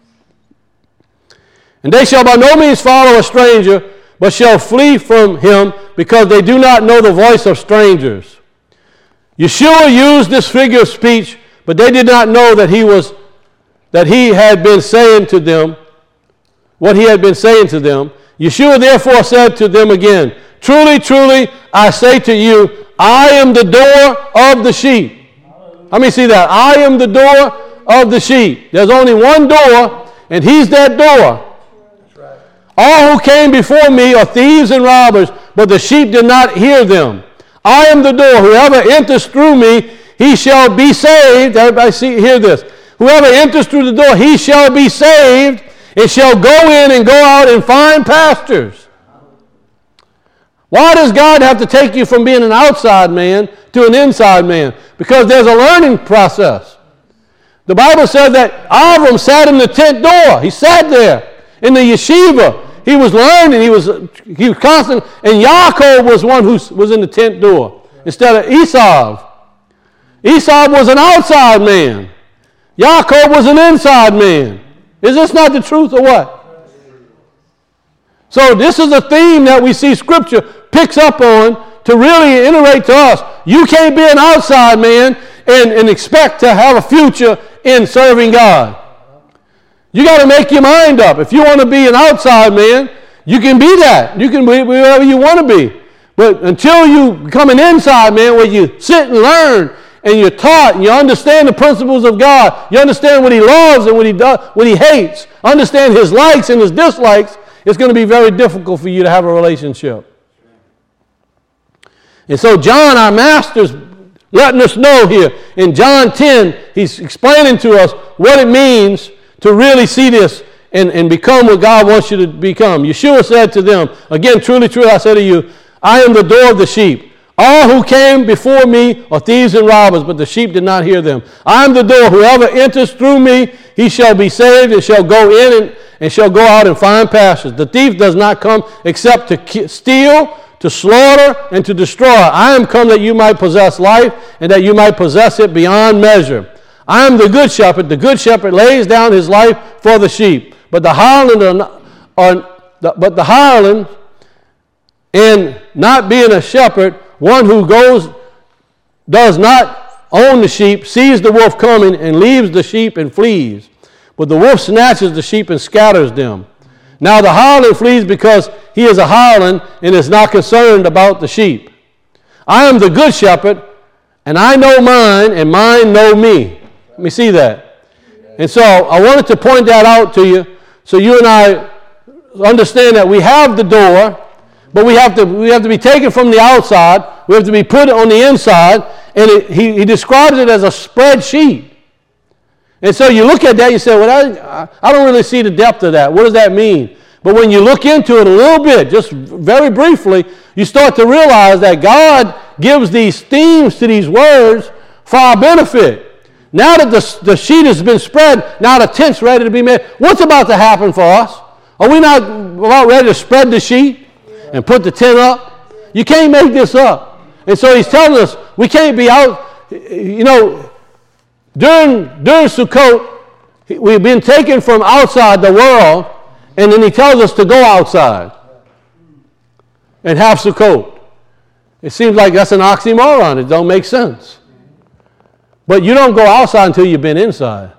And they shall by no means follow a stranger, but shall flee from him because they do not know the voice of strangers. Yeshua used this figure of speech, but they did not know that he was, that he had been saying to them, what he had been saying to them. Yeshua therefore said to them again, truly, truly, I say to you, I am the door of the sheep. Let me see that. I am the door of the sheep. There's only one door, and he's that door. All who came before me are thieves and robbers, but the sheep did not hear them. I am the door. Whoever enters through me, he shall be saved. Everybody see, hear this. Whoever enters through the door, he shall be saved, and shall go in and go out and find pastures. Why does God have to take you from being an outside man to an inside man? Because there's a learning process. The Bible said that Avram sat in the tent door. He sat there in the yeshiva. He was learning. He was he was constant. And Yaakov was one who was in the tent door instead of Esau. Esau was an outside man. Yaakov was an inside man. Is this not the truth or what? So this is a theme that we see Scripture picks up on to really iterate to us. You can't be an outside man and, and expect to have a future in serving God. You got to make your mind up. If you want to be an outside man, you can be that. You can be whatever you want to be. But until you become an inside man where you sit and learn and you're taught and you understand the principles of God, you understand what he loves and what he does, what he hates, understand his likes and his dislikes, it's going to be very difficult for you to have a relationship. And so John, our master's letting us know here in John ten, he's explaining to us what it means to really see this and, and become what God wants you to become. Yeshua said to them, again, truly, truly, I say to you, I am the door of the sheep. All who came before me are thieves and robbers, but the sheep did not hear them. I am the door. Whoever enters through me, he shall be saved and shall go in and, and shall go out and find pastures. The thief does not come except to steal, to slaughter, and to destroy. I am come that you might possess life and that you might possess it beyond measure. I am the good shepherd. The good shepherd lays down his life for the sheep. But the hireling, are not, are, but the hireling, and not being a shepherd, one who goes, does not own the sheep, sees the wolf coming and leaves the sheep and flees. But the wolf snatches the sheep and scatters them. Now the hireling flees because he is a hireling and is not concerned about the sheep. I am the good shepherd, and I know mine, and mine know me. Let me see that. And so I wanted to point that out to you so you and I understand that we have the door, but we have to we have to be taken from the outside. We have to be put on the inside. And it, he, he describes it as a spreadsheet. And so you look at that, you say, well, I, I don't really see the depth of that. What does that mean? But when you look into it a little bit, just very briefly, you start to realize that God gives these themes to these words for our benefit. Now that the, the sheet has been spread, now the tent's ready to be made. What's about to happen for us? Are we not about ready to spread the sheet and put the tent up? You can't make this up. And so he's telling us we can't be out, you know, during, during Sukkot, we've been taken from outside the world, and then he tells us to go outside and have Sukkot. It seems like that's an oxymoron. It don't make sense. But you don't go outside until you've been inside.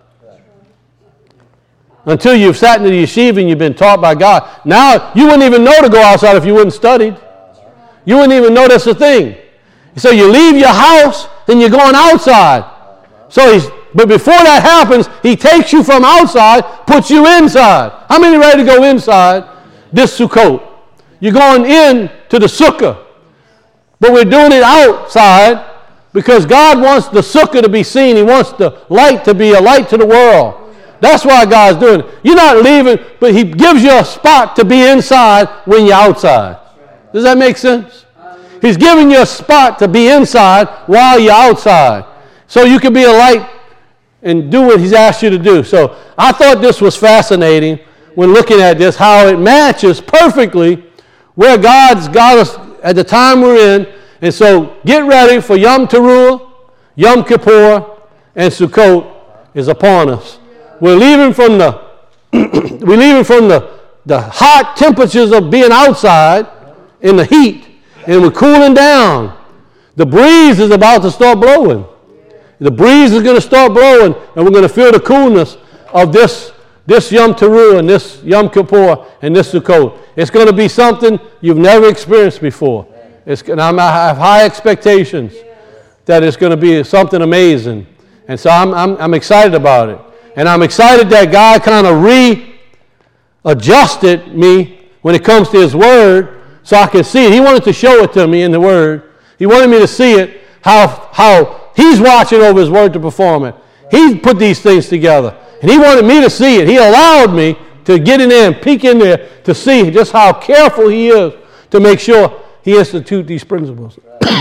Until you've sat in the yeshiva and you've been taught by God. Now, you wouldn't even know to go outside if you wouldn't studied. You wouldn't even know that's a thing. So you leave your house, then you're going outside. So he's, but before that happens, he takes you from outside, puts you inside. How many ready to go inside this Sukkot? You're going in to the sukkah. But we're doing it outside because God wants the sukkah to be seen. He wants the light to be a light to the world. That's why God's doing it. You're not leaving, but he gives you a spot to be inside when you're outside. Does that make sense? He's giving you a spot to be inside while you're outside. So you can be a light and do what he's asked you to do. So I thought this was fascinating when looking at this, how it matches perfectly where God's got us at the time we're in. And so get ready for Yom Teruah, Yom Kippur, and Sukkot is upon us. We're leaving from the we're leaving from the, the hot temperatures of being outside in the heat, and we're cooling down. The breeze is about to start blowing. The breeze is going to start blowing, and we're going to feel the coolness of this, this Yom Teruah and this Yom Kippur and this Sukkot. It's going to be something you've never experienced before. It's, and I'm, I have high expectations that it's going to be something amazing. And so I'm, I'm, I'm excited about it. And I'm excited that God kind of readjusted me when it comes to his word so I can see it. He wanted to show it to me in the word. He wanted me to see it, how, how he's watching over his word to perform it. He put these things together. And he wanted me to see it. He allowed me to get in there and peek in there to see just how careful he is to make sure he institutes these principles.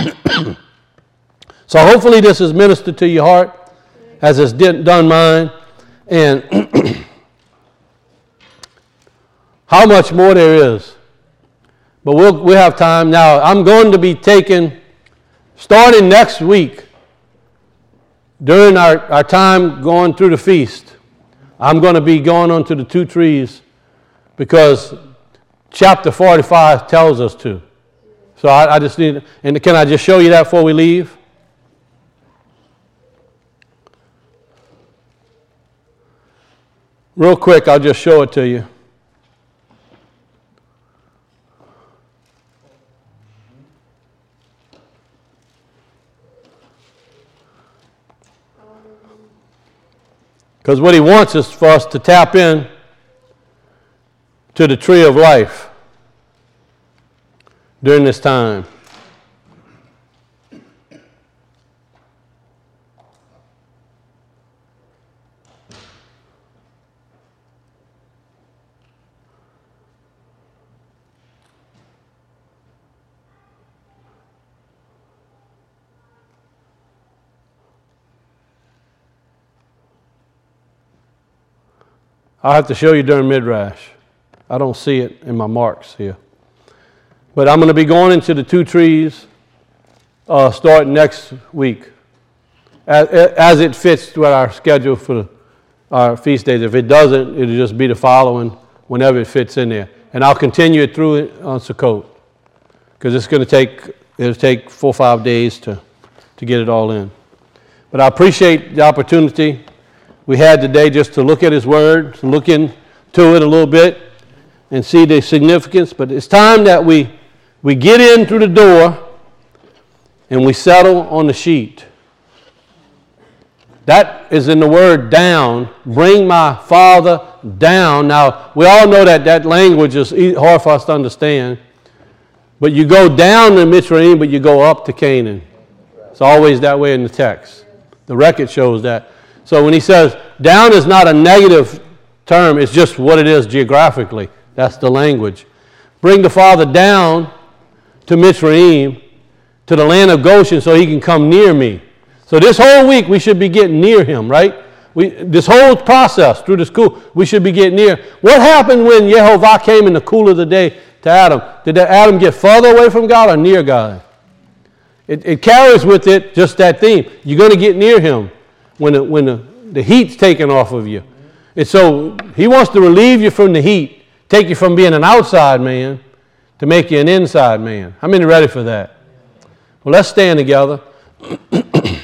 So hopefully this has ministered to your heart as it's done mine. And how much more there is. But we'll, we'll have time. Now, I'm going to be taking, starting next week, during our, our time going through the feast, I'm going to be going on to the two trees because chapter forty-five tells us to. So I, I just need, and can I just show you that before we leave? Real quick, I'll just show it to you. Because what he wants is for us to tap in to the tree of life during this time. I'll have to show you during Midrash. I don't see it in my marks here. But I'm going to be going into the two trees uh, starting next week as, as it fits to our schedule for our feast days. If it doesn't, it'll just be the following whenever it fits in there. And I'll continue it through it on Sukkot because it's going to take, it'll take four or five days to, to get it all in. But I appreciate the opportunity we had today just to look at his word, to look into it a little bit and see the significance. But it's time that we, we get in through the door and we settle on the sheet. That is in the word down. Bring my father down. Now, we all know that that language is hard for us to understand. But you go down to Mitzrayim, but you go up to Canaan. It's always that way in the text. The record shows that. So when he says down is not a negative term, it's just what it is geographically. That's the language. Bring the father down to Mitzrayim, to the land of Goshen, so he can come near me. So this whole week we should be getting near him, right? We, this whole process through the school, we should be getting near. What happened when Yehovah came in the cool of the day to Adam? Did that Adam get further away from God or near God? It, it carries with it just that theme. You're going to get near him when, the, when the, the heat's taken off of you. And so he wants to relieve you from the heat, take you from being an outside man to make you an inside man. How many ready for that? Well, let's stand together.